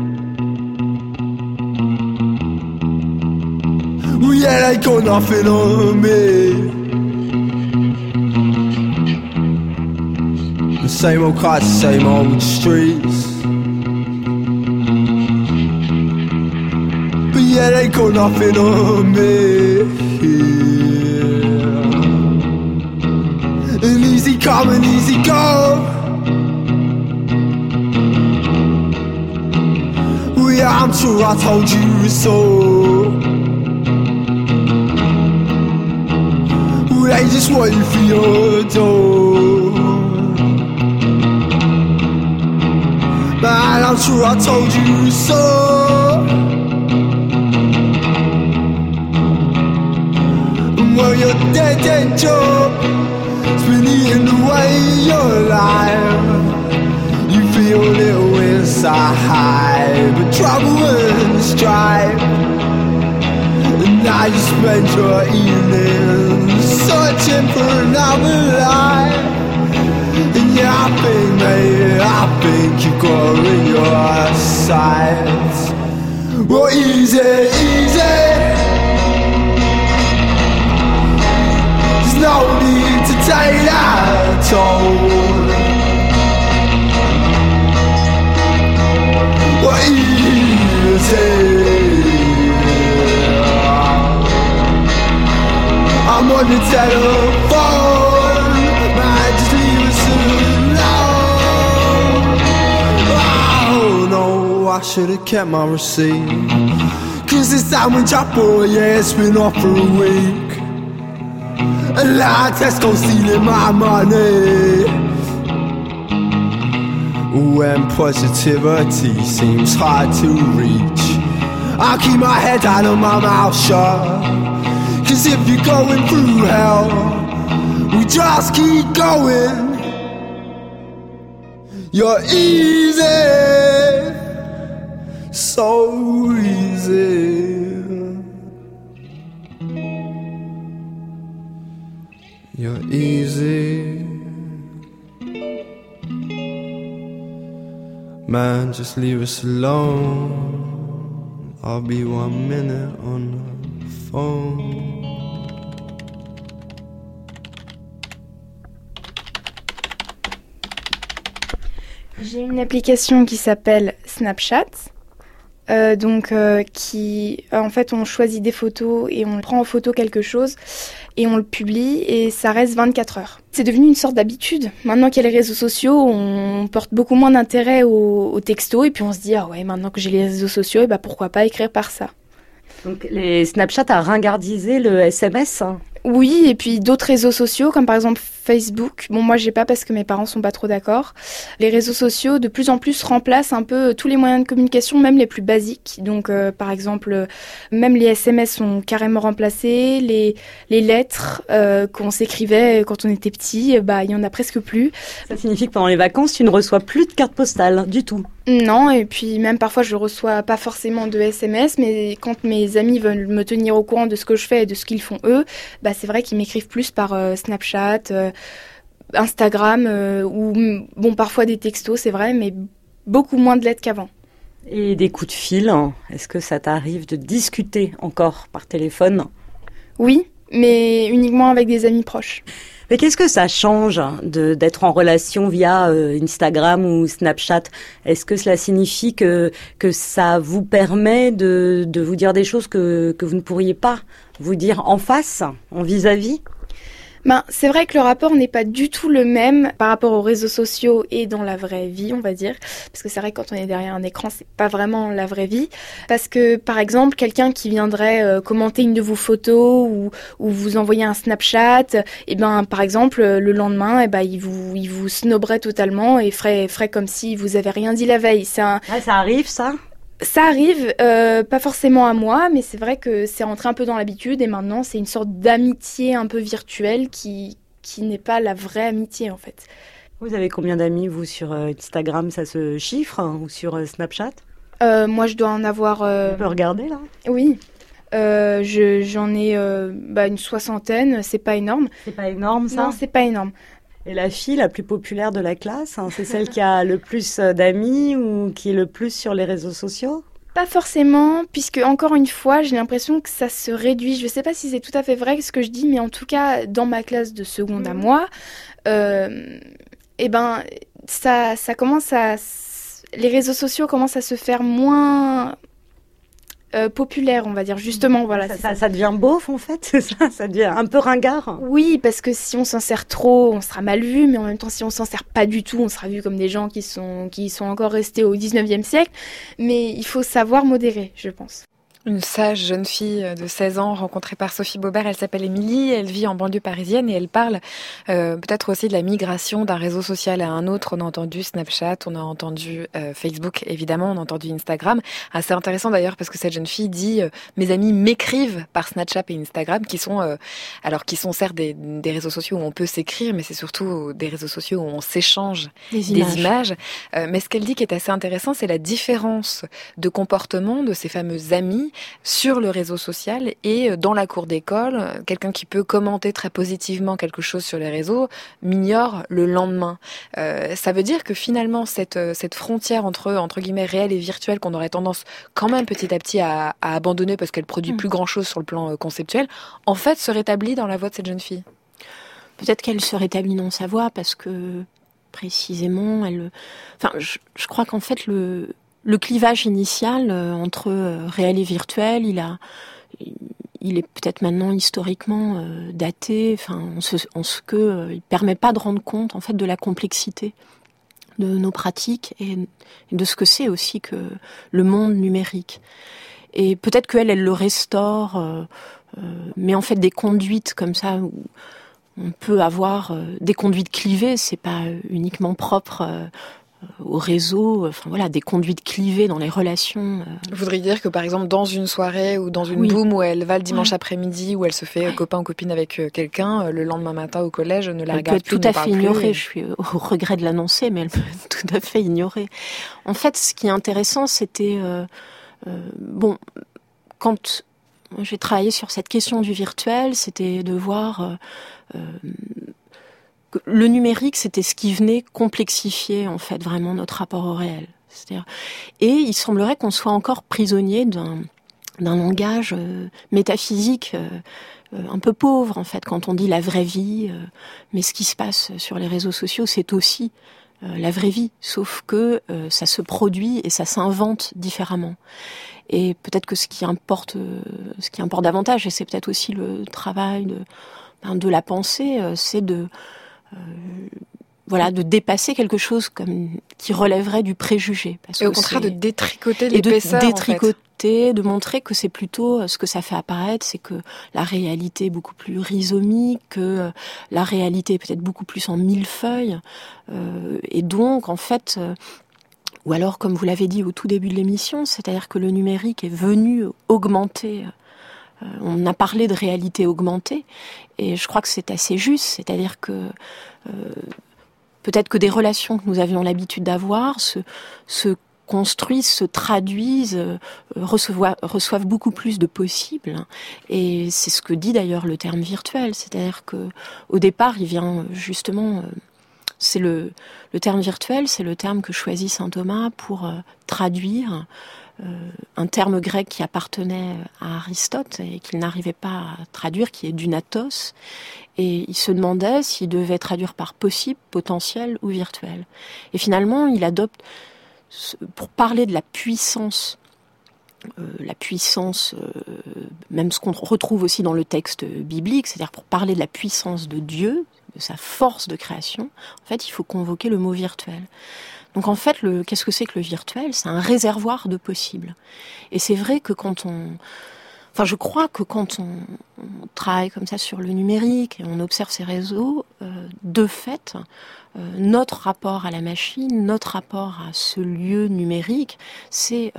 We ain't got nothing on me. The same old cars, same old streets. But yeah, they got nothing on me. And easy come and easy go. Well, yeah, I'm sure I told you so. Well, they just want you for your door. Man, I'm sure I told you so. Well, you're dead and job. It's been eating away your life. You feel a little inside, but trouble and strife. And now you spend your evenings searching for another life. And yeah, I think you got in your sights. Well, easy, easy. No need to take that toll. What easy. I'm on the telephone. Man, just leave us alone. Oh no, I should've kept my receipt. Cause this time when drop boy, yeah, it's been off for a week. A lie Tesco stealing my money. When positivity seems hard to reach, I keep my head down and my mouth shut. Cause if you're going through hell, we just keep going. You're easy, so easy. You're easy, Man, just leave us alone. I'll be 1 minute on the phone. J'ai une application qui s'appelle Snapchat, qui en fait on choisit des photos et on prend en photo quelque chose et on le publie et ça reste 24 heures. C'est devenu une sorte d'habitude. Maintenant qu'il y a les réseaux sociaux, on porte beaucoup moins d'intérêt aux textos et puis on se dit ah ouais, maintenant que j'ai les réseaux sociaux, pourquoi pas écrire par ça. Donc les Snapchat a ringardisé le SMS. Oui, et puis d'autres réseaux sociaux, comme par exemple Facebook. Bon, moi, j'ai pas parce que mes parents sont pas trop d'accord. Les réseaux sociaux, de plus en plus, remplacent un peu tous les moyens de communication, même les plus basiques. Donc, par exemple, même les SMS sont carrément remplacés. Les lettres qu'on s'écrivait quand on était petit, il y en a presque plus. Ça signifie que pendant les vacances, tu ne reçois plus de cartes postales du tout. Non, et puis même parfois, je reçois pas forcément de SMS, mais quand mes amis veulent me tenir au courant de ce que je fais et de ce qu'ils font eux, c'est vrai qu'ils m'écrivent plus par Snapchat, Instagram, ou parfois des textos, c'est vrai, mais beaucoup moins de lettres qu'avant. Et des coups de fil, est-ce que ça t'arrive de discuter encore par téléphone ? Oui, mais uniquement avec des amis proches. Mais qu'est-ce que ça change d'être en relation via Instagram ou Snapchat ? Est-ce que cela signifie que ça vous permet de vous dire des choses que vous ne pourriez pas vous dire en face, en vis-à-vis ? C'est vrai que le rapport n'est pas du tout le même par rapport aux réseaux sociaux et dans la vraie vie, on va dire. Parce que c'est vrai que quand on est derrière un écran, c'est pas vraiment la vraie vie. Parce que, par exemple, quelqu'un qui viendrait commenter une de vos photos ou vous envoyer un Snapchat, par exemple, le lendemain, il vous snobberait totalement et ferait comme si vous avez rien dit la veille. Ça arrive, ça ? Ça arrive, pas forcément à moi, mais c'est vrai que c'est rentré un peu dans l'habitude et maintenant c'est une sorte d'amitié un peu virtuelle qui n'est pas la vraie amitié en fait. Vous avez combien d'amis vous sur Instagram, ça se chiffre, ou sur Snapchat ? Moi je dois en avoir... On peut regarder là ? Oui, j'en ai une 60aine, c'est pas énorme. C'est pas énorme ça ? Non, c'est pas énorme. Et la fille la plus populaire de la classe, c'est celle qui a le plus d'amis ou qui est le plus sur les réseaux sociaux ? Pas forcément, puisque encore une fois, j'ai l'impression que ça se réduit. Je ne sais pas si c'est tout à fait vrai ce que je dis, mais en tout cas, dans ma classe de seconde à moi, ça commence à... Les réseaux sociaux commencent à se faire moins... populaire, on va dire, justement, voilà. Ça devient beauf, en fait, c'est ça ? Ça devient un peu ringard ? Oui, parce que si on s'en sert trop, on sera mal vu, mais en même temps, si on s'en sert pas du tout, on sera vu comme des gens qui sont encore restés au 19e siècle. Mais il faut savoir modérer, je pense. Une sage jeune fille de 16 ans rencontrée par Sophie Baubert, elle s'appelle Émilie, elle vit en banlieue parisienne et elle parle peut-être aussi de la migration d'un réseau social à un autre. On a entendu Snapchat, on a entendu Facebook évidemment, on a entendu Instagram. C'est intéressant d'ailleurs parce que cette jeune fille dit mes amis m'écrivent par Snapchat et Instagram qui sont certes des réseaux sociaux où on peut s'écrire, mais c'est surtout des réseaux sociaux où on s'échange des images. Mais ce qu'elle dit qui est assez intéressant, c'est la différence de comportement de ces fameux amis sur le réseau social et dans la cour d'école. Quelqu'un qui peut commenter très positivement quelque chose sur les réseaux m'ignore le lendemain. Ça veut dire que finalement cette frontière entre guillemets réel et virtuel qu'on aurait tendance quand même petit à petit à abandonner parce qu'elle produit plus grand chose sur le plan conceptuel, en fait se rétablit dans la voix de cette jeune fille. Peut-être qu'elle se rétablit dans sa voix parce que précisément je crois qu'en fait le clivage initial entre réel et virtuel, il est peut-être maintenant historiquement daté, en ce que il permet pas de rendre compte en fait de la complexité de nos pratiques et de ce que c'est aussi que le monde numérique. Et peut-être qu'elle le restaure, mais en fait des conduites comme ça où on peut avoir des conduites clivées, c'est pas uniquement propre au réseau, des conduites clivées dans les relations. Vous voudriez dire que par exemple dans une soirée ou dans une boum où elle va le dimanche après-midi, où elle se fait copain ou copine avec quelqu'un, le lendemain matin au collège, ne la regarde plus, elle peut tout à fait ignorer. Je suis au regret de l'annoncer, mais elle peut tout à fait ignorer. En fait, ce qui est intéressant, c'était quand j'ai travaillé sur cette question du virtuel, c'était de voir le numérique, c'était ce qui venait complexifier en fait vraiment notre rapport au réel. C'est-à-dire, et il semblerait qu'on soit encore prisonnier d'un langage métaphysique un peu pauvre, en fait, quand on dit la vraie vie. Mais ce qui se passe sur les réseaux sociaux, c'est aussi la vraie vie, sauf que ça se produit et ça s'invente différemment. Et peut-être que ce qui importe davantage, et c'est peut-être aussi le travail de la pensée, c'est de dépasser quelque chose qui relèverait du préjugé. Et au contraire, de détricoter l'épaisseur. Et de détricoter, de montrer que c'est plutôt ce que ça fait apparaître, c'est que la réalité est beaucoup plus rhizomique, que la réalité est peut-être beaucoup plus en millefeuille. Et donc, en fait, ou alors, comme vous l'avez dit au tout début de l'émission, c'est-à-dire que le numérique est venu augmenter. On a parlé de réalité augmentée, et je crois que c'est assez juste, c'est-à-dire que peut-être que des relations que nous avions l'habitude d'avoir se construisent, se traduisent, reçoivent beaucoup plus de possibles. Et c'est ce que dit d'ailleurs le terme virtuel. C'est-à-dire que au départ, il vient justement... c'est le terme virtuel, c'est le terme que choisit saint Thomas pour traduire un terme grec qui appartenait à Aristote et qu'il n'arrivait pas à traduire, qui est dunatos. Et il se demandait s'il devait traduire par possible, potentiel ou virtuel. Et finalement, il adopte, pour parler de la puissance, même ce qu'on retrouve aussi dans le texte biblique, c'est-à-dire pour parler de la puissance de Dieu, de sa force de création, en fait, il faut convoquer le mot virtuel. Donc en fait, qu'est-ce que c'est que le virtuel ? C'est un réservoir de possibles. Et c'est vrai que je crois que quand on travaille comme ça sur le numérique et on observe ces réseaux, de fait, notre rapport à la machine, notre rapport à ce lieu numérique, c'est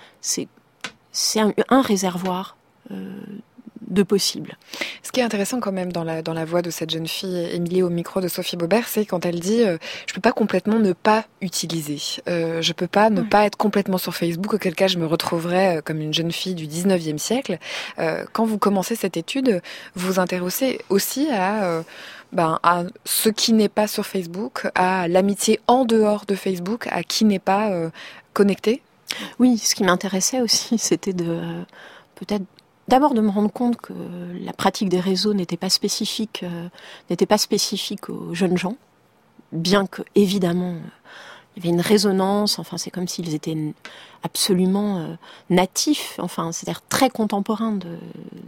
un réservoir de possible. Ce qui est intéressant quand même dans la voix de cette jeune fille, Émilie, au micro de Sophie Baubert, c'est quand elle dit je peux pas complètement ne pas utiliser. Je peux pas ne pas être complètement sur Facebook, auquel cas je me retrouverais comme une jeune fille du 19e siècle. Quand vous commencez cette étude, vous vous intéressez aussi à ce qui n'est pas sur Facebook, à l'amitié en dehors de Facebook, à qui n'est pas connecté. Oui, ce qui m'intéressait aussi, c'était peut-être d'abord de me rendre compte que la pratique des réseaux n'était pas spécifique aux jeunes gens, bien que évidemment il y avait une résonance. Enfin, c'est comme s'ils étaient absolument natifs. Enfin, c'est-à-dire très contemporains de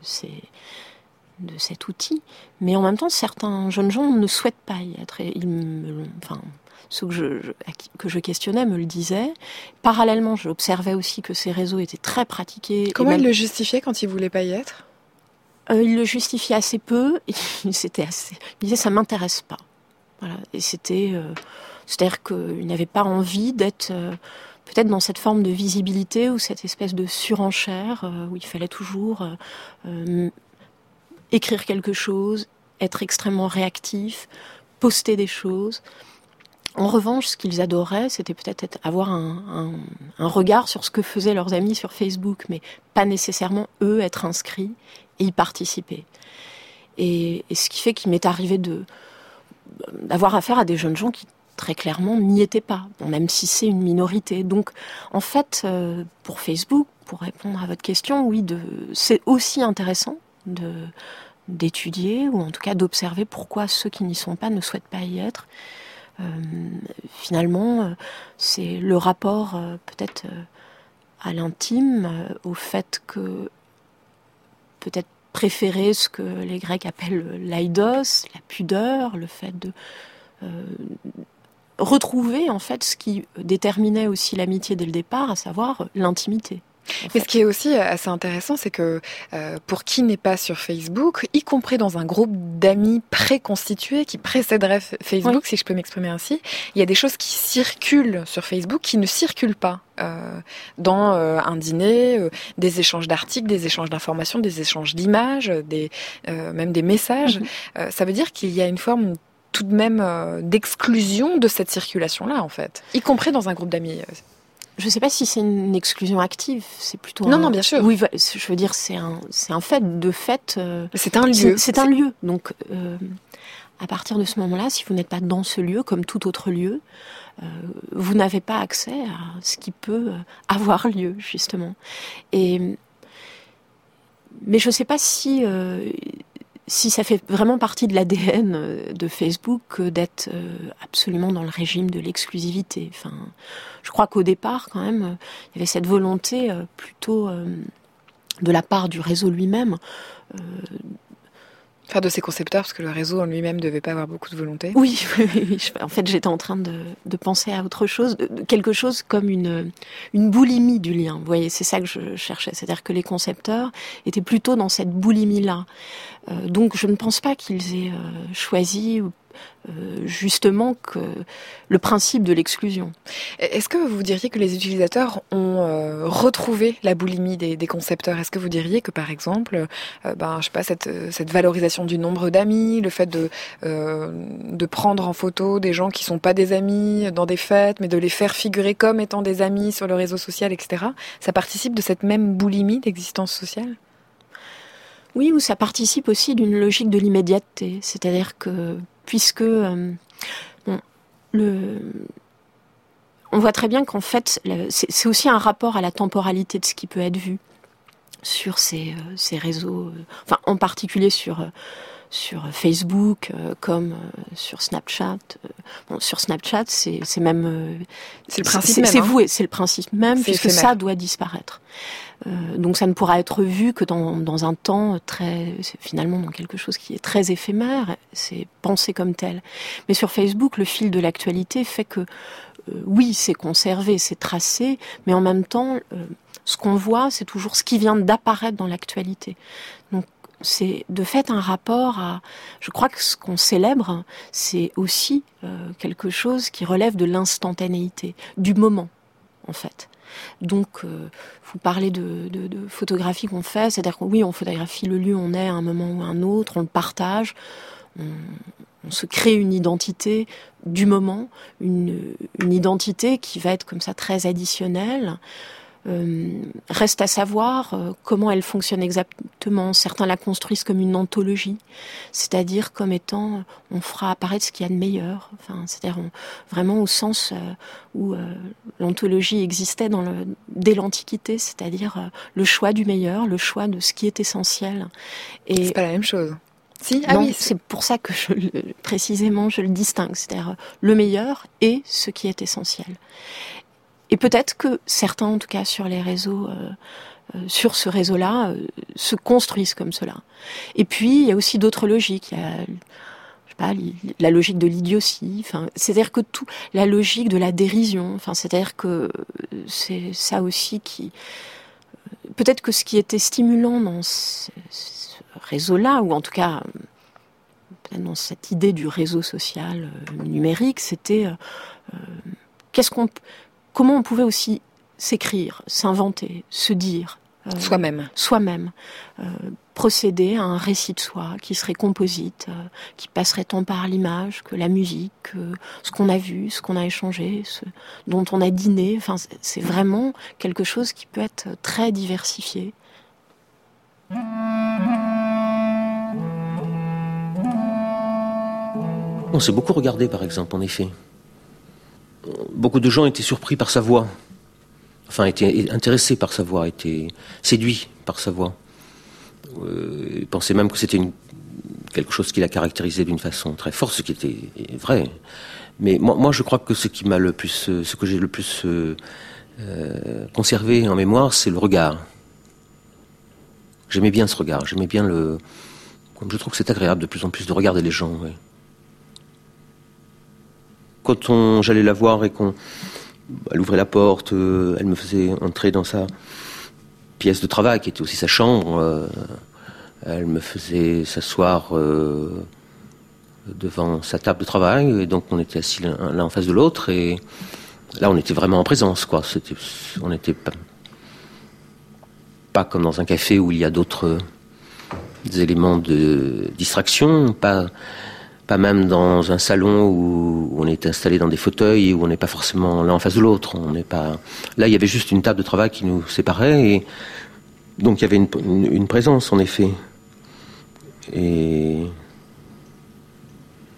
cet outil. Mais en même temps, certains jeunes gens ne souhaitent pas y être. Ceux que je questionnais me le disaient. Parallèlement, j'observais aussi que ces réseaux étaient très pratiqués. Comment ils le justifiaient quand ils ne voulaient pas y être ? Ils le justifiaient assez peu. Ils disaient ça m'intéresse pas. Voilà. Et c'est-à-dire qu'ils n'avaient pas envie d'être peut-être dans cette forme de visibilité ou cette espèce de surenchère où il fallait toujours écrire quelque chose, être extrêmement réactif, poster des choses. En revanche, ce qu'ils adoraient, c'était peut-être avoir un regard sur ce que faisaient leurs amis sur Facebook, mais pas nécessairement, eux, être inscrits et y participer. Et ce qui fait qu'il m'est arrivé d'avoir affaire à des jeunes gens qui, très clairement, n'y étaient pas, même si c'est une minorité. Donc, en fait, pour Facebook, pour répondre à votre question, oui, c'est aussi intéressant d'étudier, ou en tout cas d'observer pourquoi ceux qui n'y sont pas ne souhaitent pas y être. Finalement, c'est le rapport peut-être à l'intime, au fait que peut-être préférer ce que les Grecs appellent l'aidos, la pudeur, le fait de retrouver en fait ce qui déterminait aussi l'amitié dès le départ, à savoir l'intimité. Mais ce qui est aussi assez intéressant, c'est que pour qui n'est pas sur Facebook, y compris dans un groupe d'amis préconstitués qui précéderait Facebook, si je peux m'exprimer ainsi, il y a des choses qui circulent sur Facebook qui ne circulent pas dans un dîner, des échanges d'articles, des échanges d'informations, des échanges d'images, même des messages. Ça veut dire qu'il y a une forme tout de même d'exclusion de cette circulation-là, en fait, y compris dans un groupe d'amis. Je ne sais pas si c'est une exclusion active, c'est plutôt non, bien sûr. Oui, je veux dire, c'est un fait. De fait, c'est un lieu. C'est un lieu. Donc, à partir de ce moment-là, si vous n'êtes pas dans ce lieu, comme tout autre lieu, vous n'avez pas accès à ce qui peut avoir lieu, justement. Mais je ne sais pas si ça fait vraiment partie de l'ADN de Facebook d'être absolument dans le régime de l'exclusivité. Enfin, je crois qu'au départ, quand même, il y avait cette volonté plutôt de la part du réseau lui-même. Enfin, de ses concepteurs, parce que le réseau en lui-même ne devait pas avoir beaucoup de volonté. Oui. En fait, j'étais en train de penser à autre chose, quelque chose comme une boulimie du lien. Vous voyez, c'est ça que je cherchais. C'est-à-dire que les concepteurs étaient plutôt dans cette boulimie-là. Donc, je ne pense pas qu'ils aient choisi justement que le principe de l'exclusion. Est-ce que vous diriez que les utilisateurs ont retrouvé la boulimie des concepteurs ? Est-ce que vous diriez que, par exemple, je sais pas, cette valorisation du nombre d'amis, le fait de prendre en photo des gens qui sont pas des amis dans des fêtes, mais de les faire figurer comme étant des amis sur le réseau social, etc., ça participe de cette même boulimie d'existence sociale ? Oui, ou ça participe aussi d'une logique de l'immédiateté. C'est-à-dire que puisque on voit très bien qu'en fait, c'est aussi un rapport à la temporalité de ce qui peut être vu sur ces réseaux, enfin en particulier sur Facebook, comme sur Snapchat. Sur Snapchat, c'est même c'est le principe même. C'est voué, c'est le principe même, puisque éphémère. Ça doit disparaître. Donc ça ne pourra être vu que dans un temps c'est finalement dans quelque chose qui est très éphémère, c'est pensé comme tel. Mais sur Facebook, le fil de l'actualité fait que oui, c'est conservé, c'est tracé, mais en même temps, ce qu'on voit, c'est toujours ce qui vient d'apparaître dans l'actualité. Donc c'est de fait un rapport à... Je crois que ce qu'on célèbre, c'est aussi quelque chose qui relève de l'instantanéité, du moment, en fait. Donc, vous parlez de photographie qu'on fait, c'est-à-dire que oui, on photographie le lieu où on est à un moment ou à un autre, on le partage, on se crée une identité du moment, une identité qui va être comme ça très additionnelle. Reste à savoir comment elle fonctionne exactement. Certains la construisent comme une anthologie, c'est-à-dire comme étant, on fera apparaître ce qu'il y a de meilleur. Enfin, c'est-à-dire vraiment au sens où l'anthologie existait dès l'Antiquité, c'est-à-dire le choix du meilleur, le choix de ce qui est essentiel. Et c'est pas la même chose. Si, non, oui, c'est pour ça que précisément je le distingue, c'est-à-dire le meilleur et ce qui est essentiel. Et peut-être que certains, en tout cas sur les réseaux, sur ce réseau-là, se construisent comme cela. Et puis, il y a aussi d'autres logiques. Il y a, je sais pas, la logique de l'idiotie. Enfin, c'est-à-dire que la logique de la dérision. Enfin, c'est-à-dire que c'est ça aussi qui... Peut-être que ce qui était stimulant dans ce réseau-là, ou en tout cas dans cette idée du réseau social numérique, c'était comment on pouvait aussi s'écrire, s'inventer, se dire. Soi-même. Procéder à un récit de soi qui serait composite, qui passerait tant par l'image que la musique, ce qu'on a vu, ce qu'on a échangé, ce dont on a dîné. Enfin, c'est vraiment quelque chose qui peut être très diversifié. On s'est beaucoup regardé, par exemple, en effet. Beaucoup de gens étaient surpris par sa voix, enfin étaient intéressés par sa voix, étaient séduits par sa voix. Ils pensaient même que c'était quelque chose qui la caractérisait d'une façon très forte, ce qui était vrai. Mais moi je crois que ce que j'ai le plus conservé en mémoire, c'est le regard. J'aimais bien ce regard, je trouve que c'est agréable de plus en plus de regarder les gens, ouais. Quand j'allais la voir et elle ouvrait la porte, elle me faisait entrer dans sa pièce de travail, qui était aussi sa chambre. Elle me faisait s'asseoir devant sa table de travail, et donc on était assis l'un en face de l'autre, et là on était vraiment en présence, quoi. On n'était pas comme dans un café où il y a d'autres éléments de distraction, pas même dans un salon où on est installé dans des fauteuils et où on n'est pas forcément l'un en face de l'autre. Là, il y avait juste une table de travail qui nous séparait, et donc il y avait une présence, en effet. Et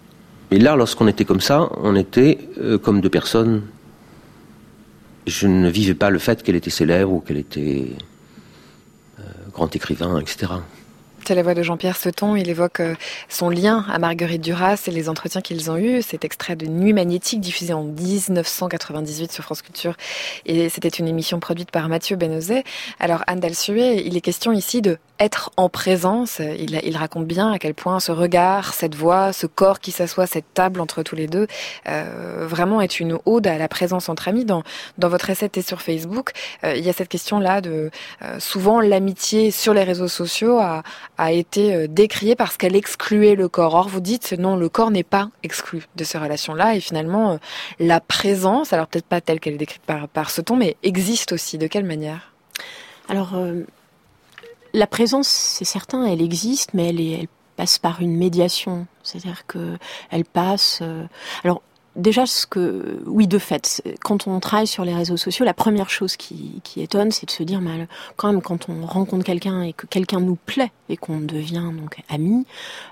Mais là, lorsqu'on était comme ça, on était comme deux personnes. Je ne vivais pas le fait qu'elle était célèbre ou qu'elle était grand écrivain, etc. C'est la voix de Jean-Pierre Seton. Il évoque son lien à Marguerite Duras et les entretiens qu'ils ont eus. C'est extrait de Nuit magnétique, diffusé en 1998 sur France Culture. Et c'était une émission produite par Mathieu Benozet. Alors, Anne Dalsuet, il est question ici de être en présence. Il raconte bien à quel point ce regard, cette voix, ce corps qui s'assoit, cette table entre tous les deux, vraiment est une ode à la présence entre amis. Dans votre essai sur Facebook, il y a cette question-là de souvent l'amitié sur les réseaux sociaux a été décriée parce qu'elle excluait le corps. Or, vous dites non, le corps n'est pas exclu de ces relations-là et finalement la présence, alors peut-être pas telle qu'elle est décrite par Seton, mais existe aussi. De quelle manière ? Alors, la présence, c'est certain, elle existe, mais elle passe par une médiation. C'est-à-dire que elle passe. Alors, déjà, oui, de fait, quand on travaille sur les réseaux sociaux, la première chose qui étonne, c'est de se dire, mais quand même, quand on rencontre quelqu'un et que quelqu'un nous plaît et qu'on devient donc amis,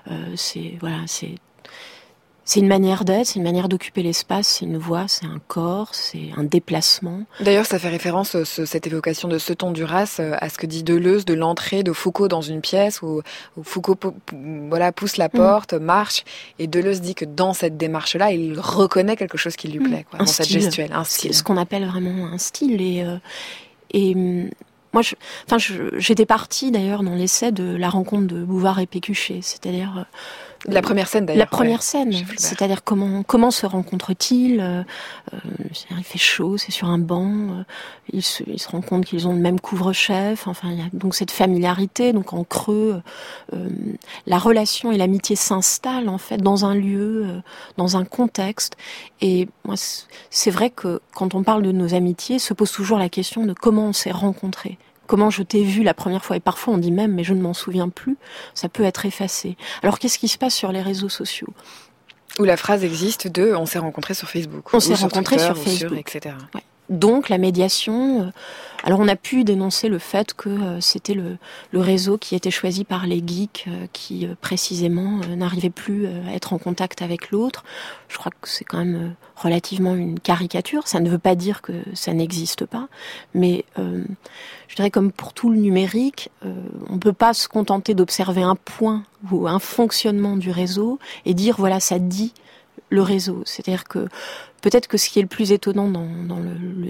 c'est une manière d'être, c'est une manière d'occuper l'espace, c'est une voix, c'est un corps, c'est un déplacement. D'ailleurs, ça fait référence, cette évocation de Seton Duras, à ce que dit Deleuze de l'entrée de Foucault dans une pièce où Foucault pousse la porte, marche, et Deleuze dit que dans cette démarche-là, il reconnaît quelque chose qui lui plaît, dans cette gestuelle. Un style. Ce qu'on appelle vraiment un style. Et moi, j'étais partie d'ailleurs dans l'essai de la rencontre de Bouvard et Pécuchet, c'est-à-dire la première scène d'ailleurs. La première scène, c'est-à-dire comment se rencontrent-ils il fait chaud, c'est sur un banc, ils se rendent compte qu'ils ont le même couvre-chef, enfin il y a donc cette familiarité, donc en creux, la relation et l'amitié s'installent en fait dans un lieu, dans un contexte. Et moi, c'est vrai que quand on parle de nos amitiés, se pose toujours la question de comment on s'est rencontrés. Comment je t'ai vu la première fois. Et parfois on dit même, mais je ne m'en souviens plus. Ça peut être effacé. Alors qu'est-ce qui se passe sur les réseaux sociaux ? Où la phrase existe de « on s'est rencontrés sur Facebook ». On s'est rencontrés sur Facebook, etc. Ouais. Donc la médiation, alors on a pu dénoncer le fait que c'était le réseau qui était choisi par les geeks qui précisément n'arrivaient plus à être en contact avec l'autre. Je crois que c'est quand même relativement une caricature, ça ne veut pas dire que ça n'existe pas, mais je dirais comme pour tout le numérique, on ne peut pas se contenter d'observer un point ou un fonctionnement du réseau et dire voilà ça dit le réseau. C'est-à-dire que peut-être que ce qui est le plus étonnant dans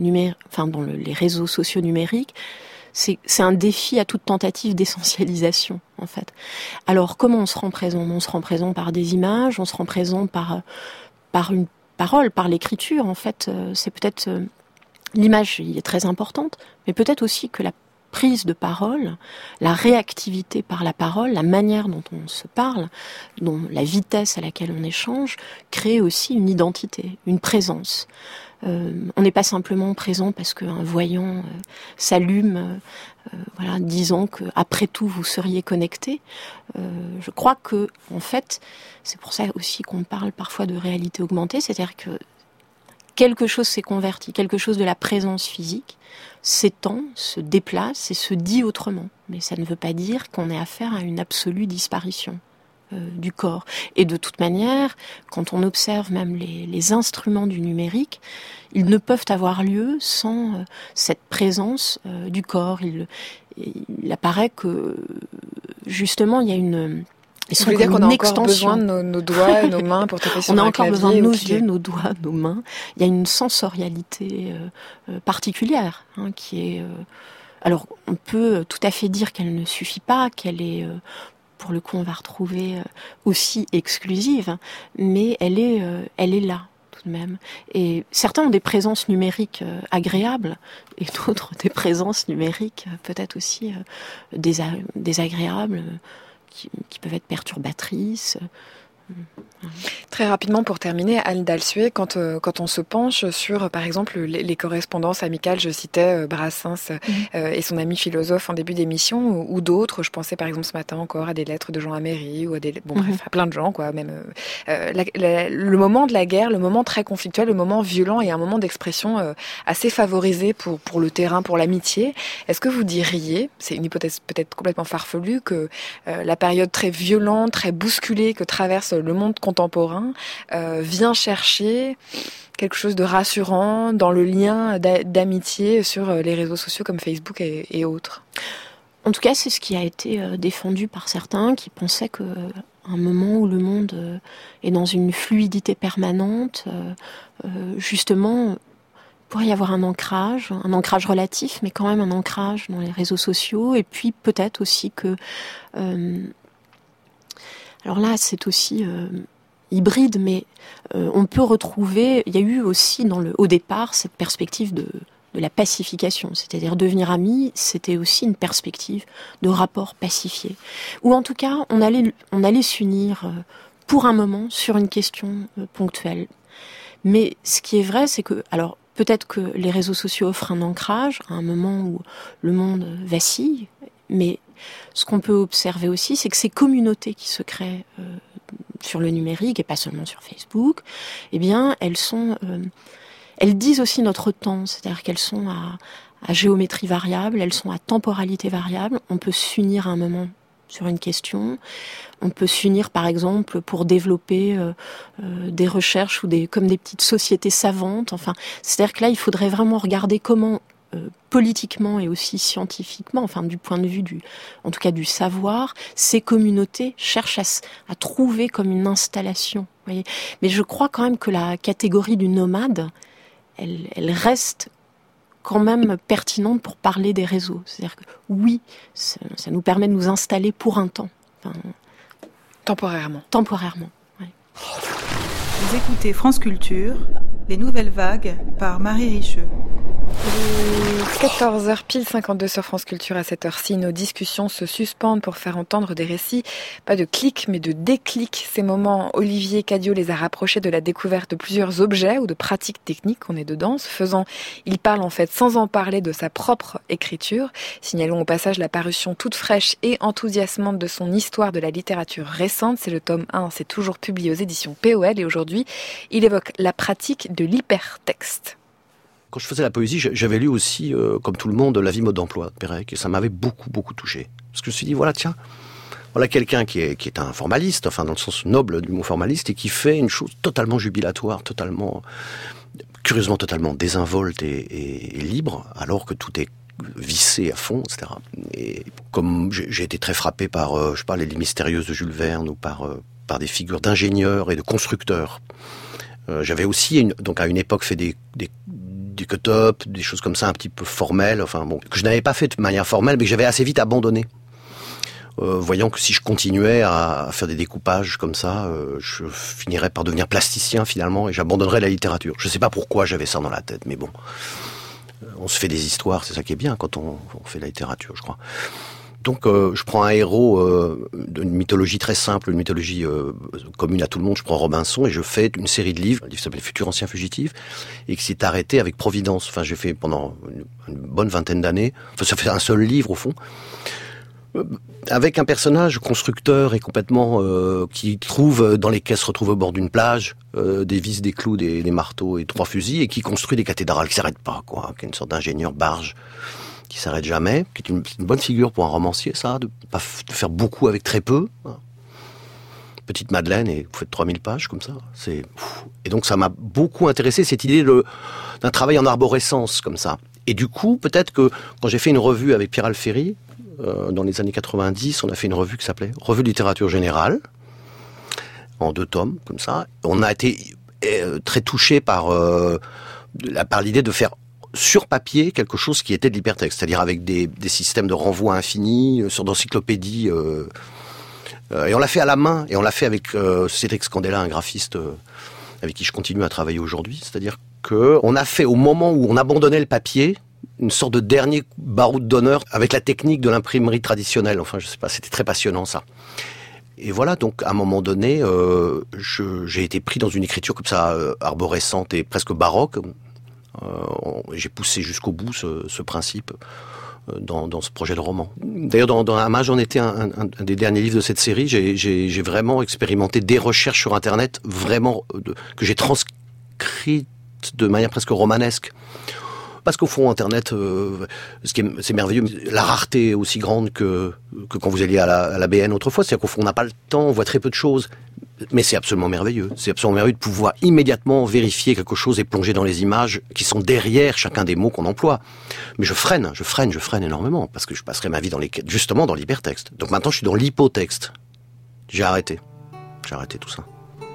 les réseaux sociaux numériques, c'est un défi à toute tentative d'essentialisation, en fait. Alors, comment on se rend présent ? On se rend présent par des images, on se rend présent par une parole, par l'écriture, en fait. C'est peut-être l'image est très importante, mais peut-être aussi que la prise de parole, la réactivité par la parole, la manière dont on se parle, dont la vitesse à laquelle on échange, crée aussi une identité, une présence. On n'est pas simplement présent parce qu'un voyant s'allume, disant que après tout vous seriez connecté. Je crois que en fait, c'est pour ça aussi qu'on parle parfois de réalité augmentée, c'est-à-dire que quelque chose s'est converti, quelque chose de la présence physique s'étend, se déplace et se dit autrement. Mais ça ne veut pas dire qu'on ait affaire à une absolue disparition du corps. Et de toute manière, quand on observe même les instruments du numérique, ils ne peuvent avoir lieu sans cette présence du corps. Il apparaît que justement il y a une... Ça veut dire qu'on a encore besoin de nos doigts et nos mains pour taper sur un clavier. On a encore besoin de nos yeux, nos doigts, nos mains. Il y a une sensorialité particulière qui est... Alors, on peut tout à fait dire qu'elle ne suffit pas, qu'elle est... pour le coup, on va retrouver aussi exclusive, mais elle est là tout de même. Et certains ont des présences numériques agréables, et d'autres des présences numériques peut-être aussi désagréables, qui peuvent être perturbatrices. Très rapidement pour terminer, Anne Dalsuet, quand on se penche sur, par exemple, les correspondances amicales, je citais Brassens et son ami philosophe en début d'émission, ou d'autres, je pensais par exemple ce matin encore à des lettres de Jean Améry, ou à à plein de gens, quoi, même le moment de la guerre, le moment très conflictuel, le moment violent et un moment d'expression assez favorisé pour le terrain, pour l'amitié. Est-ce que vous diriez, c'est une hypothèse peut-être complètement farfelue, que la période très violente, très bousculée que traverse le monde contemporain vient chercher quelque chose de rassurant dans le lien d'amitié sur les réseaux sociaux comme Facebook et autres. En tout cas, c'est ce qui a été défendu par certains qui pensaient qu'à un moment où le monde est dans une fluidité permanente, justement, il pourrait y avoir un ancrage relatif, mais quand même un ancrage dans les réseaux sociaux. Et puis peut-être aussi que... alors là, c'est aussi... hybride, mais on peut retrouver, il y a eu aussi au départ cette perspective de la pacification, c'est-à-dire devenir amis, c'était aussi une perspective de rapport pacifié. Ou en tout cas, on allait s'unir pour un moment sur une question ponctuelle. Mais ce qui est vrai, c'est que, alors peut-être que les réseaux sociaux offrent un ancrage à un moment où le monde vacille, mais ce qu'on peut observer aussi, c'est que ces communautés qui se créent sur le numérique et pas seulement sur Facebook, eh bien, elles disent aussi notre temps, c'est-à-dire qu'elles sont à géométrie variable, elles sont à temporalité variable. On peut s'unir à un moment sur une question, on peut s'unir par exemple pour développer des recherches ou comme des petites sociétés savantes. Enfin, c'est-à-dire que là, il faudrait vraiment regarder comment politiquement et aussi scientifiquement, enfin du point de vue en tout cas du savoir, ces communautés cherchent à trouver comme une installation. Vous voyez. Mais je crois quand même que la catégorie du nomade, elle reste quand même pertinente pour parler des réseaux. C'est-à-dire que oui, ça nous permet de nous installer pour un temps. Enfin, temporairement. Temporairement, oui. Vous écoutez France Culture, les nouvelles vagues par Marie Richeux. 14h pile 52 sur France Culture. À cette heure-ci, nos discussions se suspendent pour faire entendre des récits, pas de clics mais de déclics. Ces moments, Olivier Cadiot les a rapprochés de la découverte de plusieurs objets ou de pratiques techniques qu'on est dedans. Ce faisant, il parle en fait sans en parler de sa propre écriture. Signalons au passage la parution toute fraîche et enthousiasmante de son Histoire de la littérature récente. C'est le tome 1, c'est toujours publié aux éditions POL et aujourd'hui, il évoque la pratique de l'hypertexte. Quand je faisais la poésie, j'avais lu aussi, comme tout le monde, La vie mode d'emploi de Pérec, et ça m'avait beaucoup, beaucoup touché. Parce que je me suis dit, voilà quelqu'un qui est un formaliste, enfin dans le sens noble du mot formaliste, et qui fait une chose totalement jubilatoire, curieusement totalement désinvolte et libre, alors que tout est vissé à fond, etc. Et comme j'ai été très frappé par, les lignes mystérieuses de Jules Verne, ou par des figures d'ingénieurs et de constructeurs. J'avais aussi, donc à une époque, fait des cut-up, des choses comme ça un petit peu formelles, que je n'avais pas fait de manière formelle, mais que j'avais assez vite abandonné. Voyant que si je continuais à faire des découpages comme ça, je finirais par devenir plasticien finalement, et j'abandonnerais la littérature. Je ne sais pas pourquoi j'avais ça dans la tête, mais bon. On se fait des histoires, c'est ça qui est bien quand on fait la littérature, je crois. Donc je prends un héros d'une mythologie très simple, une mythologie commune à tout le monde, je prends Robinson et je fais une série de livres, un livre qui s'appelle Futur ancien fugitif, et qui s'est arrêté avec Providence. Enfin, j'ai fait pendant une bonne vingtaine d'années, ça fait un seul livre au fond, avec un personnage constructeur et complètement qui trouve dans les caisses, se retrouve au bord d'une plage, des vis, des clous, des marteaux et 3 fusils, et qui construit des cathédrales, qui s'arrête pas, quoi, qui est une sorte d'ingénieur barge, qui s'arrête jamais, qui est une bonne figure pour un romancier, ça, de faire beaucoup avec très peu. Petite Madeleine, et vous faites 3000 pages comme ça. Et donc ça m'a beaucoup intéressé, cette idée d'un travail en arborescence comme ça. Et du coup, peut-être que quand j'ai fait une revue avec Pierre Alféry, dans les années 90, on a fait une revue qui s'appelait Revue de littérature générale, en 2 tomes, comme ça. On a été très touché par l'idée de faire sur papier quelque chose qui était de l'hypertexte, c'est-à-dire avec des systèmes de renvoi infinis, sur d'encyclopédie. Et on l'a fait à la main, et on l'a fait avec Cédric Scandella, un graphiste avec qui je continue à travailler aujourd'hui. C'est-à-dire qu'on a fait, au moment où on abandonnait le papier, une sorte de dernier baroud d'honneur avec la technique de l'imprimerie traditionnelle. Enfin, je sais pas, c'était très passionnant, ça. Et voilà, donc à un moment donné, j'ai été pris dans une écriture comme ça, arborescente et presque baroque. J'ai poussé jusqu'au bout ce principe dans ce projet de roman. D'ailleurs, dans Ama, j'en étais un des derniers livres de cette série. J'ai vraiment expérimenté des recherches sur Internet, vraiment que j'ai transcrites de manière presque romanesque. Parce qu'au fond, Internet, c'est merveilleux. La rareté est aussi grande que quand vous alliez à la BN autrefois. C'est-à-dire qu'au fond, on n'a pas le temps, on voit très peu de choses. Mais c'est absolument merveilleux. C'est absolument merveilleux de pouvoir immédiatement vérifier quelque chose et plonger dans les images qui sont derrière chacun des mots qu'on emploie. Mais je freine énormément parce que je passerai ma vie justement dans l'hypertexte. Donc maintenant, je suis dans l'hypotexte. J'ai arrêté tout ça.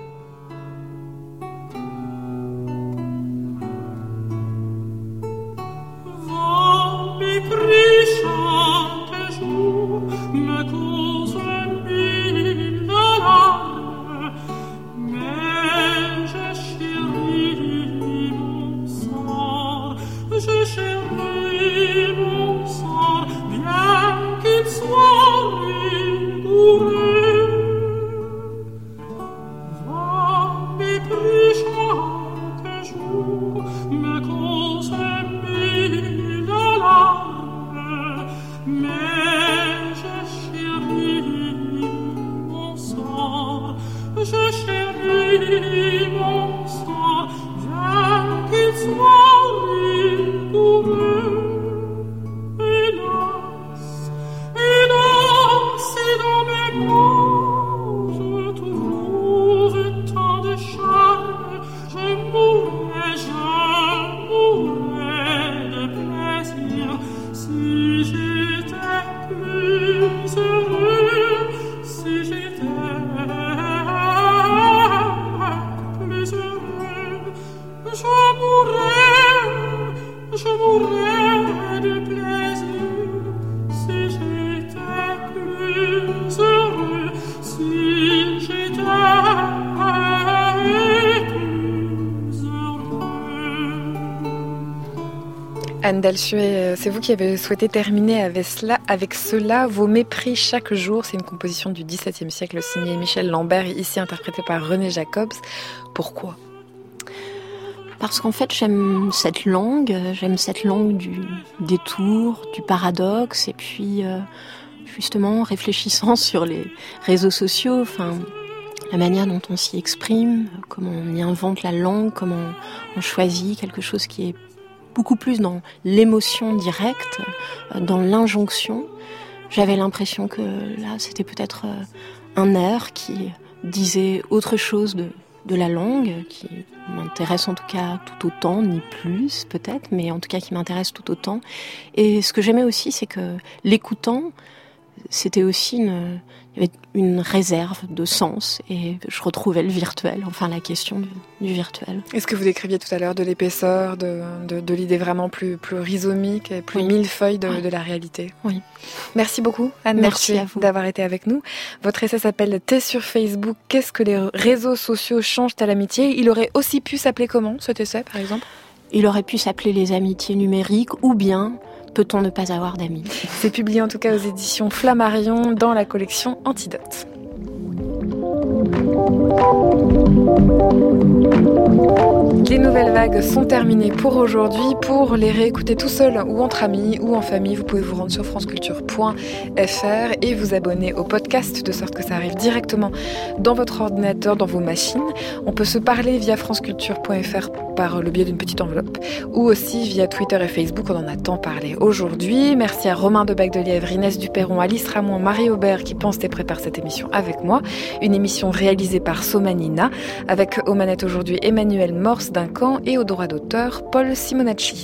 Anne Dalsuet, c'est vous qui avez souhaité terminer avec cela. Vos mépris chaque jour, c'est une composition du XVIIe siècle signée Michel Lambert, ici interprétée par René Jacobs. Pourquoi ? Parce qu'en fait, j'aime cette langue du détour, du paradoxe, et puis justement, réfléchissant sur les réseaux sociaux, la manière dont on s'y exprime, comment on y invente la langue, comment on choisit quelque chose qui est beaucoup plus dans l'émotion directe, dans l'injonction. J'avais l'impression que là, c'était peut-être un air qui disait autre chose de la langue, qui m'intéresse en tout cas tout autant, ni plus peut-être, mais en tout cas qui m'intéresse tout autant. Et ce que j'aimais aussi, c'est que l'écoutant, c'était aussi il y avait une réserve de sens, et je retrouvais le virtuel, la question du virtuel. Est-ce que vous décriviez tout à l'heure de l'épaisseur, de l'idée vraiment plus rhizomique et plus millefeuille de la réalité? Oui. Merci beaucoup, Anne. Merci à vous d'avoir été avec nous. Votre essai s'appelle « T'es sur Facebook, qu'est-ce que les réseaux sociaux changent à l'amitié ?» Il aurait aussi pu s'appeler comment, cet essai, par exemple? Il aurait pu s'appeler « Les amitiés numériques » ou bien « Peut-on ne pas avoir d'amis ?» C'est publié en tout cas aux éditions Flammarion dans la collection Antidote. Les nouvelles vagues sont terminées pour aujourd'hui. Pour les réécouter tout seul ou entre amis ou en famille, vous pouvez vous rendre sur franceculture.fr et vous abonner au podcast de sorte que ça arrive directement dans votre ordinateur, dans vos machines. On peut se parler via franceculture.fr par le biais d'une petite enveloppe ou aussi via Twitter et Facebook, on en a tant parlé aujourd'hui. Merci à Romain de Bac-de-Lièvre, Inès Duperron, Alice Ramon, Marie Aubert qui pensent et préparent cette émission avec moi. Une émission réalisée par Somanina avec aux manettes aujourd'hui Emmanuel Morse Duncan et au droit d'auteur Paul Simonacci.